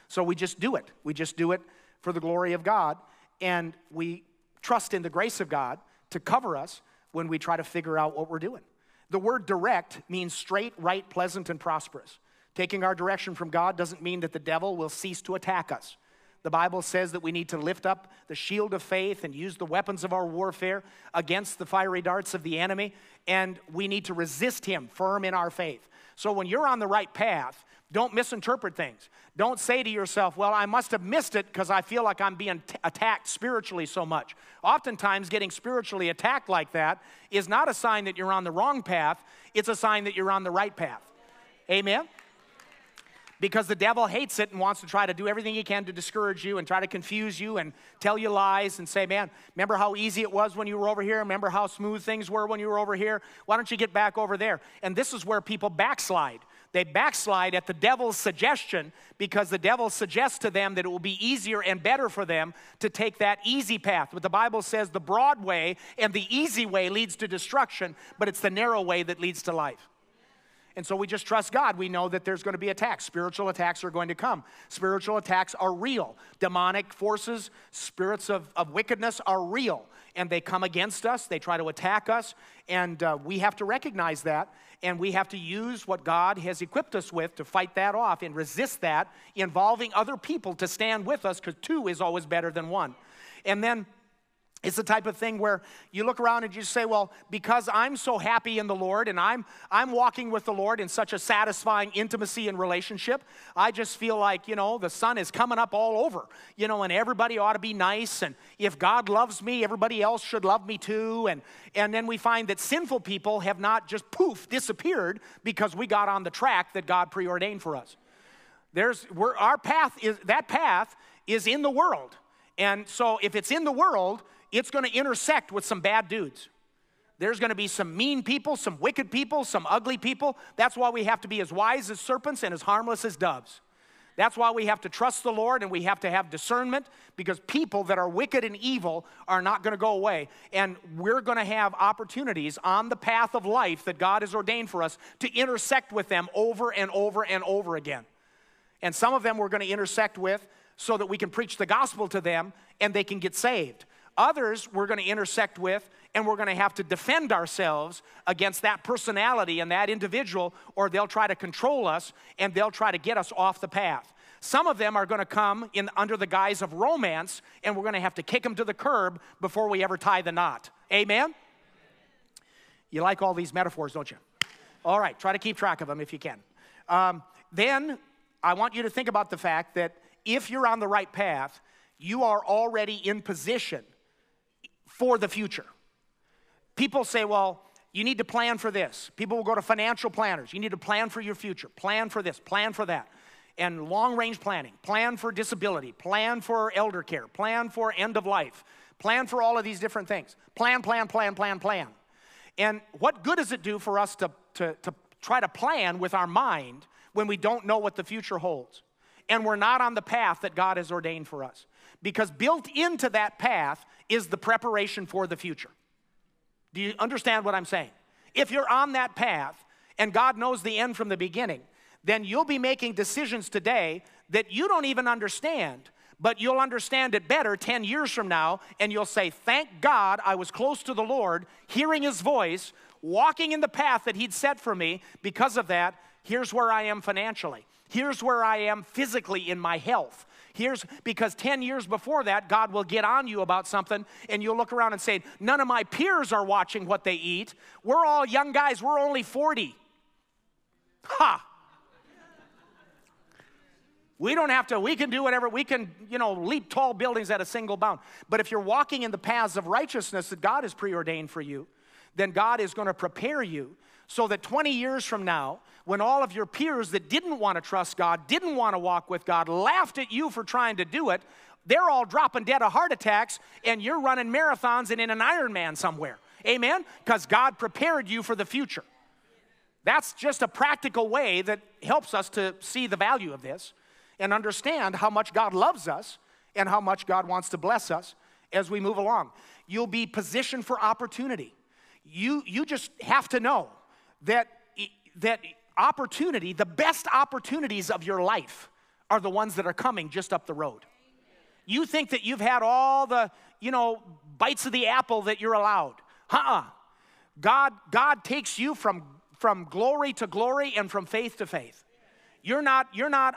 So we just do it. We just do it for the glory of God, and we trust in the grace of God to cover us when we try to figure out what we're doing. The word direct means straight, right, pleasant, and prosperous. Taking our direction from God doesn't mean that the devil will cease to attack us. The Bible says that we need to lift up the shield of faith and use the weapons of our warfare against the fiery darts of the enemy, and we need to resist him firm in our faith. So when you're on the right path, don't misinterpret things. Don't say to yourself, well, I must have missed it because I feel like I'm being attacked spiritually so much. Oftentimes, getting spiritually attacked like that is not a sign that you're on the wrong path. It's a sign that you're on the right path. Amen? Because the devil hates it and wants to try to do everything he can to discourage you and try to confuse you and tell you lies and say, man, remember how easy it was when you were over here? Remember how smooth things were when you were over here? Why don't you get back over there? And this is where people backslide. They backslide at the devil's suggestion because the devil suggests to them that it will be easier and better for them to take that easy path. But the Bible says the broad way and the easy way leads to destruction, but it's the narrow way that leads to life. And so we just trust God. We know that there's going to be attacks. Spiritual attacks are going to come. Spiritual attacks are real. Demonic forces, spirits of wickedness are real. And they come against us. They try to attack us. And we have to recognize that. And we have to use what God has equipped us with to fight that off and resist that, involving other people to stand with us, because two is always better than one. And then it's the type of thing where you look around and you say, well, because I'm so happy in the Lord and I'm walking with the Lord in such a satisfying intimacy and relationship, I just feel like, the sun is coming up all over, and everybody ought to be nice. And if God loves me, everybody else should love me too. And then we find that sinful people have not just poof, disappeared because we got on the track that God preordained for us. That path is in the world. And so if it's in the world, it's going to intersect with some bad dudes. There's going to be some mean people, some wicked people, some ugly people. That's why we have to be as wise as serpents and as harmless as doves. That's why we have to trust the Lord and we have to have discernment, because people that are wicked and evil are not going to go away. And we're going to have opportunities on the path of life that God has ordained for us to intersect with them over and over and over again. And some of them we're going to intersect with so that we can preach the gospel to them and they can get saved. Others we're going to intersect with, and we're going to have to defend ourselves against that personality and that individual, or they'll try to control us and they'll try to get us off the path. Some of them are going to come in under the guise of romance, and we're going to have to kick them to the curb before we ever tie the knot. Amen? You like all these metaphors, don't you? All right, try to keep track of them if you can. Then I want you to think about the fact that if you're on the right path, you are already in position for the future. People say, well, you need to plan for this. People will go to financial planners. You need to plan for your future. Plan for this, plan for that. And long-range planning. Plan for disability. Plan for elder care. Plan for end of life. Plan for all of these different things. Plan, plan, plan, plan, plan. And what good does it do for us to try to plan with our mind when we don't know what the future holds? And we're not on the path that God has ordained for us. Because built into that path is the preparation for the future. Do you understand what I'm saying? If you're on that path and God knows the end from the beginning, then you'll be making decisions today that you don't even understand, but you'll understand it better 10 years from now, and you'll say, thank God I was close to the Lord, hearing His voice, walking in the path that He'd set for me. Because of that, here's where I am financially. Here's where I am physically in my health. Because 10 years before that, God will get on you about something, and you'll look around and say, none of my peers are watching what they eat. We're all young guys. We're only 40. Ha! We don't have to, we can do whatever, we can, leap tall buildings at a single bound. But if you're walking in the paths of righteousness that God has preordained for you, then God is going to prepare you so that 20 years from now, when all of your peers that didn't want to trust God, didn't want to walk with God, laughed at you for trying to do it, they're all dropping dead of heart attacks, and you're running marathons and in an Ironman somewhere. Amen? Because God prepared you for the future. That's just a practical way that helps us to see the value of this and understand how much God loves us and how much God wants to bless us as we move along. You'll be positioned for opportunity. You just have to know that opportunity, the best opportunities of your life are the ones that are coming just up the road. You think that you've had all the, bites of the apple that you're allowed. God takes you from glory to glory and from faith to faith. You're not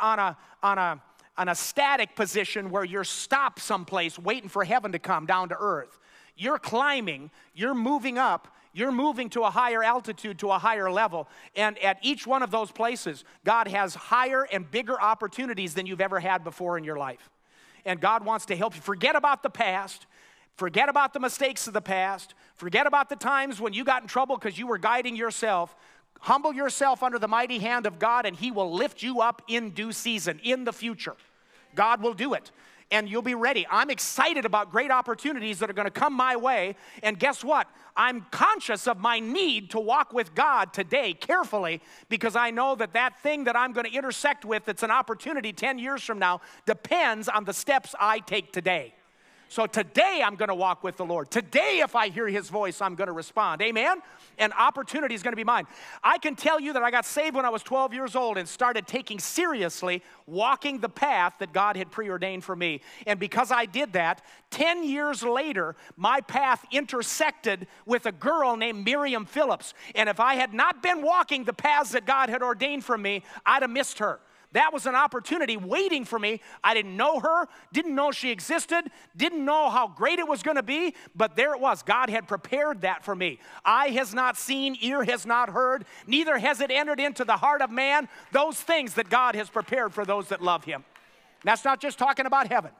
on a static position where you're stopped someplace waiting for heaven to come down to earth. You're climbing, you're moving up, you're moving to a higher altitude, to a higher level. And at each one of those places, God has higher and bigger opportunities than you've ever had before in your life. And God wants to help you. Forget about the past. Forget about the mistakes of the past. Forget about the times when you got in trouble because you were guiding yourself. Humble yourself under the mighty hand of God, and He will lift you up in due season, in the future. God will do it, and you'll be ready. I'm excited about great opportunities that are going to come my way, and guess what? I'm conscious of my need to walk with God today carefully, because I know that that thing that I'm going to intersect with that's an opportunity 10 years from now depends on the steps I take today. So today I'm going to walk with the Lord. Today, if I hear His voice, I'm going to respond. Amen? And opportunity is going to be mine. I can tell you that I got saved when I was 12 years old and started taking seriously walking the path that God had preordained for me. And because I did that, 10 years later, my path intersected with a girl named Miriam Phillips. And if I had not been walking the paths that God had ordained for me, I'd have missed her. That was an opportunity waiting for me. I didn't know her, didn't know she existed, didn't know how great it was going to be, but there it was. God had prepared that for me. Eye has not seen, ear has not heard, neither has it entered into the heart of man, those things that God has prepared for those that love Him. That's not just talking about heaven.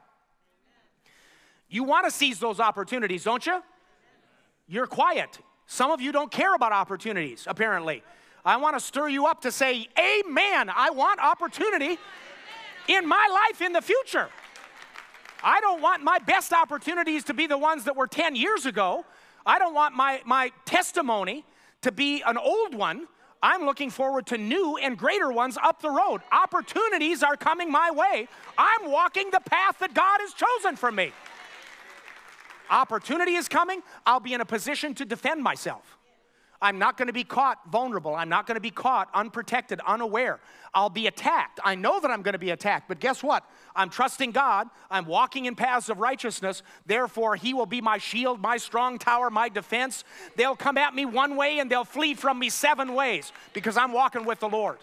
You want to seize those opportunities, don't you? You're quiet. Some of you don't care about opportunities, apparently. I want to stir you up to say, amen, I want opportunity in my life in the future. I don't want my best opportunities to be the ones that were 10 years ago. I don't want my testimony to be an old one. I'm looking forward to new and greater ones up the road. Opportunities are coming my way. I'm walking the path that God has chosen for me. Opportunity is coming. I'll be in a position to defend myself. I'm not going to be caught vulnerable. I'm not going to be caught unprotected, unaware. I'll be attacked. I know that I'm going to be attacked, but guess what? I'm trusting God. I'm walking in paths of righteousness. Therefore, He will be my shield, my strong tower, my defense. They'll come at me one way and they'll flee from me 7 ways because I'm walking with the Lord.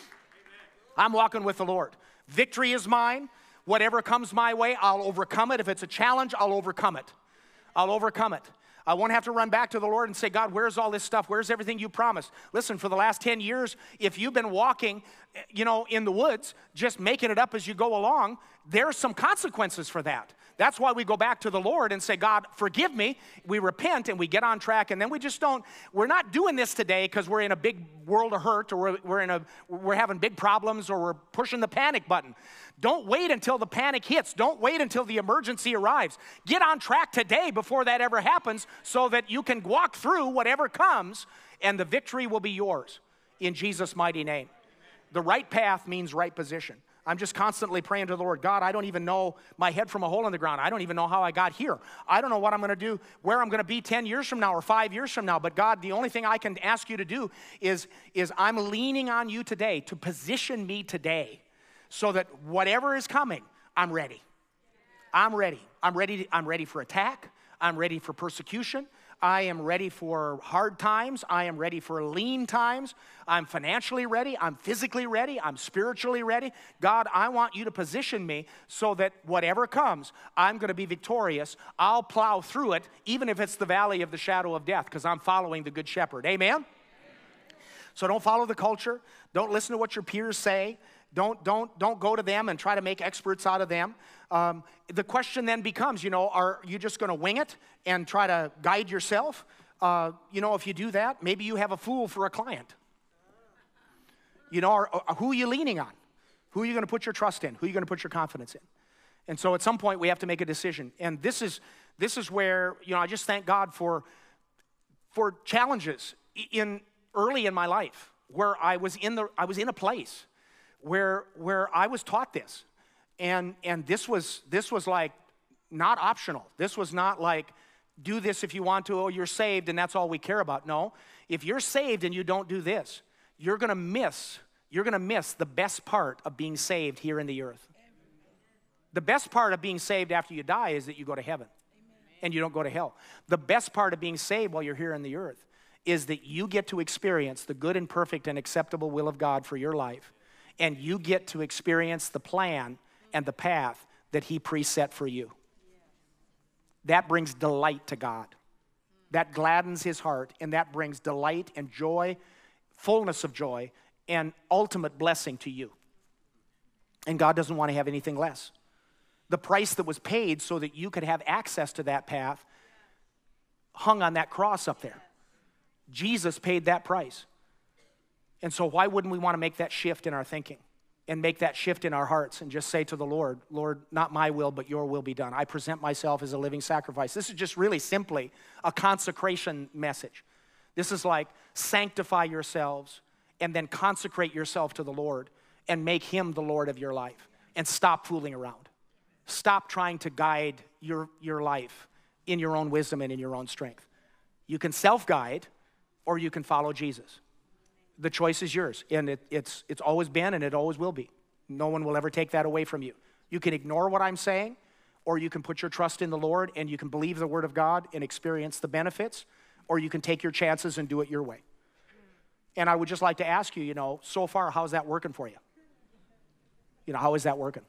I'm walking with the Lord. Victory is mine. Whatever comes my way, I'll overcome it. If it's a challenge, I'll overcome it. I'll overcome it. I won't have to run back to the Lord and say, God, where's all this stuff? Where's everything you promised? Listen, for the last 10 years, if you've been walking, in the woods, just making it up as you go along, there's some consequences for that. That's why we go back to the Lord and say, God, forgive me. We repent and we get on track, and then we're not doing this today because we're in a big world of hurt, or we're having big problems, or we're pushing the panic button. Don't wait until the panic hits. Don't wait until the emergency arrives. Get on track today before that ever happens so that you can walk through whatever comes and the victory will be yours in Jesus' mighty name. The right path means right position. I'm just constantly praying to the Lord, God, I don't even know my head from a hole in the ground. I don't even know how I got here. I don't know what I'm going to do, where I'm going to be 10 years from now or 5 years from now. But God, the only thing I can ask you to do is I'm leaning on you today to position me today so that whatever is coming, I'm ready. I'm ready. I'm ready for attack. I'm ready for persecution. I am ready for hard times. I am ready for lean times. I'm financially ready. I'm physically ready. I'm spiritually ready. God, I want you to position me so that whatever comes, I'm going to be victorious. I'll plow through it, even if it's the valley of the shadow of death, because I'm following the Good Shepherd. Amen? So don't follow the culture. Don't listen to what your peers say. Don't go to them and try to make experts out of them. The question then becomes, are you just going to wing it and try to guide yourself? If you do that, maybe you have a fool for a client. Or who are you leaning on? Who are you going to put your trust in? Who are you going to put your confidence in? And so at some point we have to make a decision. And this is where, I just thank God for challenges early in my life where I was in a place where I was taught this. And this was like not optional. This was not like, do this if you want to, you're saved and that's all we care about. No, if you're saved and you don't do this, you're going to miss you're going to miss the best part of being saved here in the earth. The best part of being saved after you die is that you go to heaven and you don't go to hell. The best part of being saved while you're here on the earth is that you get to experience the good and perfect and acceptable will of God for your life, and you get to experience the plan and the path that he preset for you. That brings delight to God. That gladdens his heart, and that brings delight and joy, fullness of joy, and ultimate blessing to you. And God doesn't want to have anything less. The price that was paid so that you could have access to that path hung on that cross up there. Jesus paid that price. And so why wouldn't we want to make that shift in our thinking and make that shift in our hearts and just say to the Lord, Lord, not my will, but your will be done. I present myself as a living sacrifice. This is just really simply a consecration message. This is like sanctify yourselves and then consecrate yourself to the Lord and make him the Lord of your life and stop fooling around. Stop trying to guide your life in your own wisdom and in your own strength. You can self-guide or you can follow Jesus. The choice is yours, and it's always been and it always will be. No one will ever take that away from you. You can ignore what I'm saying, or you can put your trust in the Lord and you can believe the word of God and experience the benefits, or you can take your chances and do it your way. And I would just like to ask you, so far, how's that working for you? How is that working?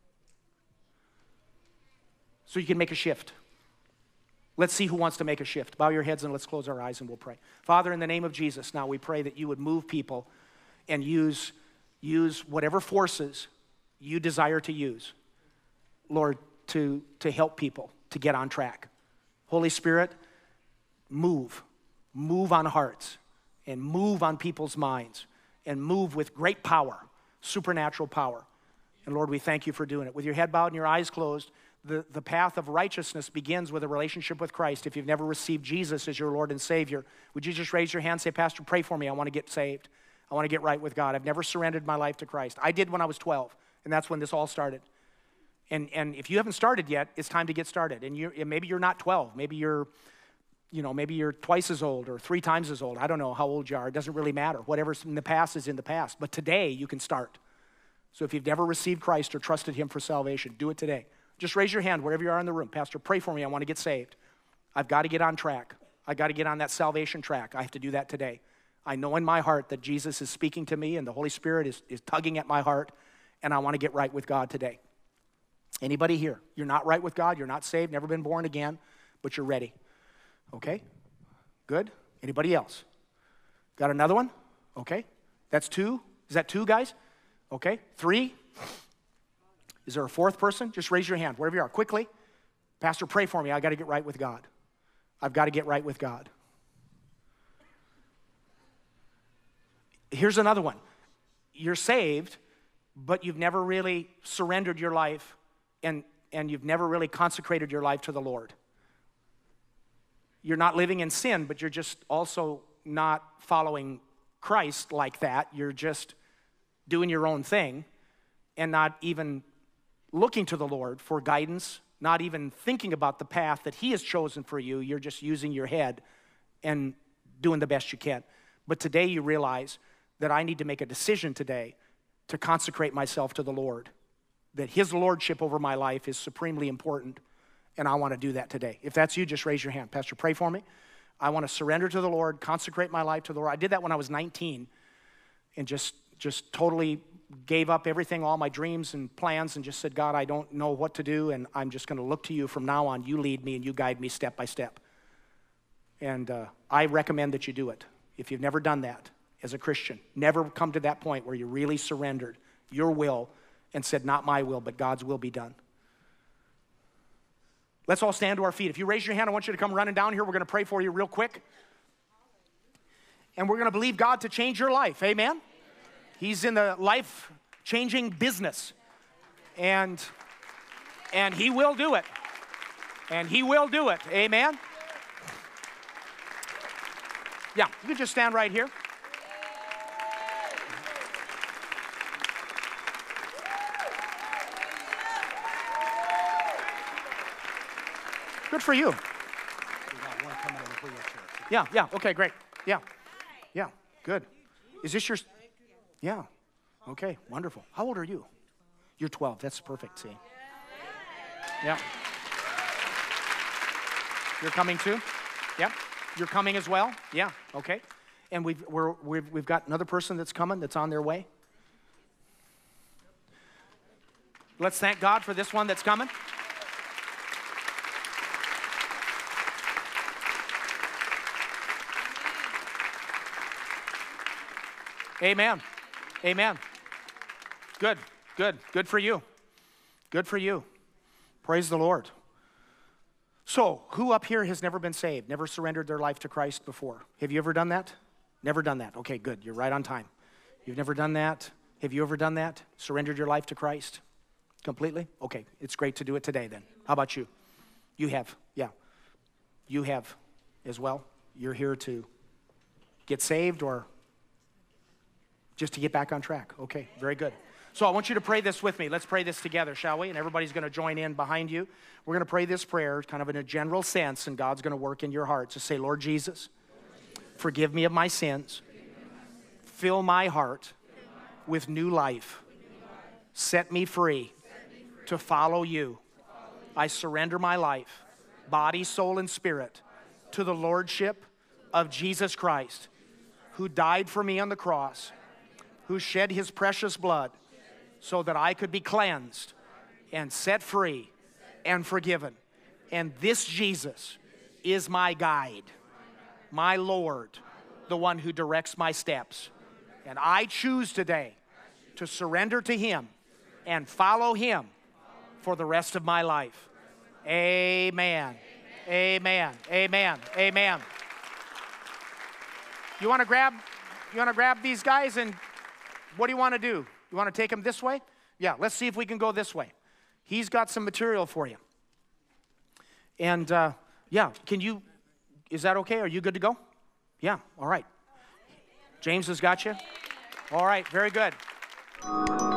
So you can make a shift. Let's see who wants to make a shift. Bow your heads and let's close our eyes and we'll pray. Father, in the name of Jesus, now we pray that you would move people and use whatever forces you desire to use, Lord, to help people to get on track. Holy Spirit, move on hearts and move on people's minds and move with great power, supernatural power. And Lord, we thank you for doing it. With your head bowed and your eyes closed, the path of righteousness begins with a relationship with Christ. If you've never received Jesus as your Lord and Savior, would you just raise your hand and say, Pastor, pray for me. I want to get saved. I want to get right with God. I've never surrendered my life to Christ. I did when I was 12, and that's when this all started. And if you haven't started yet, it's time to get started. And maybe you're not 12. Maybe you're twice as old or 3 times as old. I don't know how old you are. It doesn't really matter. Whatever's in the past is in the past. But today, you can start. So if you've never received Christ or trusted him for salvation, do it today. Just raise your hand wherever you are in the room. Pastor, pray for me. I want to get saved. I've got to get on track. I've got to get on that salvation track. I have to do that today. I know in my heart that Jesus is speaking to me and the Holy Spirit is tugging at my heart, and I want to get right with God today. Anybody here? You're not right with God. You're not saved, never been born again, but you're ready. Okay? Good. Anybody else? Got another one? Okay. That's 2. Is that 2, guys? Okay. 3. Is there a 4th person? Just raise your hand, wherever you are, quickly. Pastor, pray for me. I got to get right with God. I've got to get right with God. Here's another one. You're saved, but you've never really surrendered your life and you've never really consecrated your life to the Lord. You're not living in sin, but you're just also not following Christ like that. You're just doing your own thing and not even looking to the Lord for guidance, not even thinking about the path that he has chosen for you. You're just using your head and doing the best you can. But today you realize that I need to make a decision today to consecrate myself to the Lord, that his lordship over my life is supremely important, and I want to do that today. If that's you, just raise your hand. Pastor, pray for me. I want to surrender to the Lord, consecrate my life to the Lord. I did that when I was 19 and just totally gave up everything, all my dreams and plans, and just said, God, I don't know what to do, and I'm just going to look to you from now on. You lead me and you guide me step by step. And I recommend that you do it. If you've never done that as a Christian, never come to that point where you really surrendered your will and said, not my will, but God's will be done. Let's all stand to our feet. If you raise your hand, I want you to come running down here. We're going to pray for you real quick. And we're going to believe God to change your life. Amen? He's in the life-changing business. And he will do it. And he will do it. Amen? Yeah, you can just stand right here. Good for you. Yeah, okay, great. Yeah, good. Is this your, yeah. Okay, wonderful. How old are you? You're 12. That's perfect, see. Yeah. You're coming too? Yeah. You're coming as well? Yeah, okay. And we've got another person that's coming that's on their way. Let's thank God for this one that's coming. Amen. Amen. Good, good, good for you. Good for you. Praise the Lord. So, who up here has never been saved, never surrendered their life to Christ before? Have you ever done that? Never done that. Okay, good. You're right on time. You've never done that? Have you ever done that? Surrendered your life to Christ completely? Okay, it's great to do it today then. How about you? You have, yeah. You have as well. You're here to get saved or just to get back on track. Okay, very good. So I want you to pray this with me. Let's pray this together, shall we? And everybody's going to join in behind you. We're going to pray this prayer kind of in a general sense, and God's going to work in your heart. So say, Lord Jesus, forgive me of my sins. Fill my heart with new life. Set me free to follow you. I surrender my life, body, soul, and spirit, to the lordship of Jesus Christ, who died for me on the cross, who shed his precious blood so that I could be cleansed and set free and forgiven. And this Jesus is my guide, my Lord, the one who directs my steps. And I choose today to surrender to him and follow him for the rest of my life. Amen. Amen. Amen. Amen. You want to grab these guys, and what do you want to do? You want to take them this way? Yeah, let's see if we can go this way. He's got some material for you. And yeah, is that okay? Are you good to go? Yeah, all right. James has got you. All right, very good.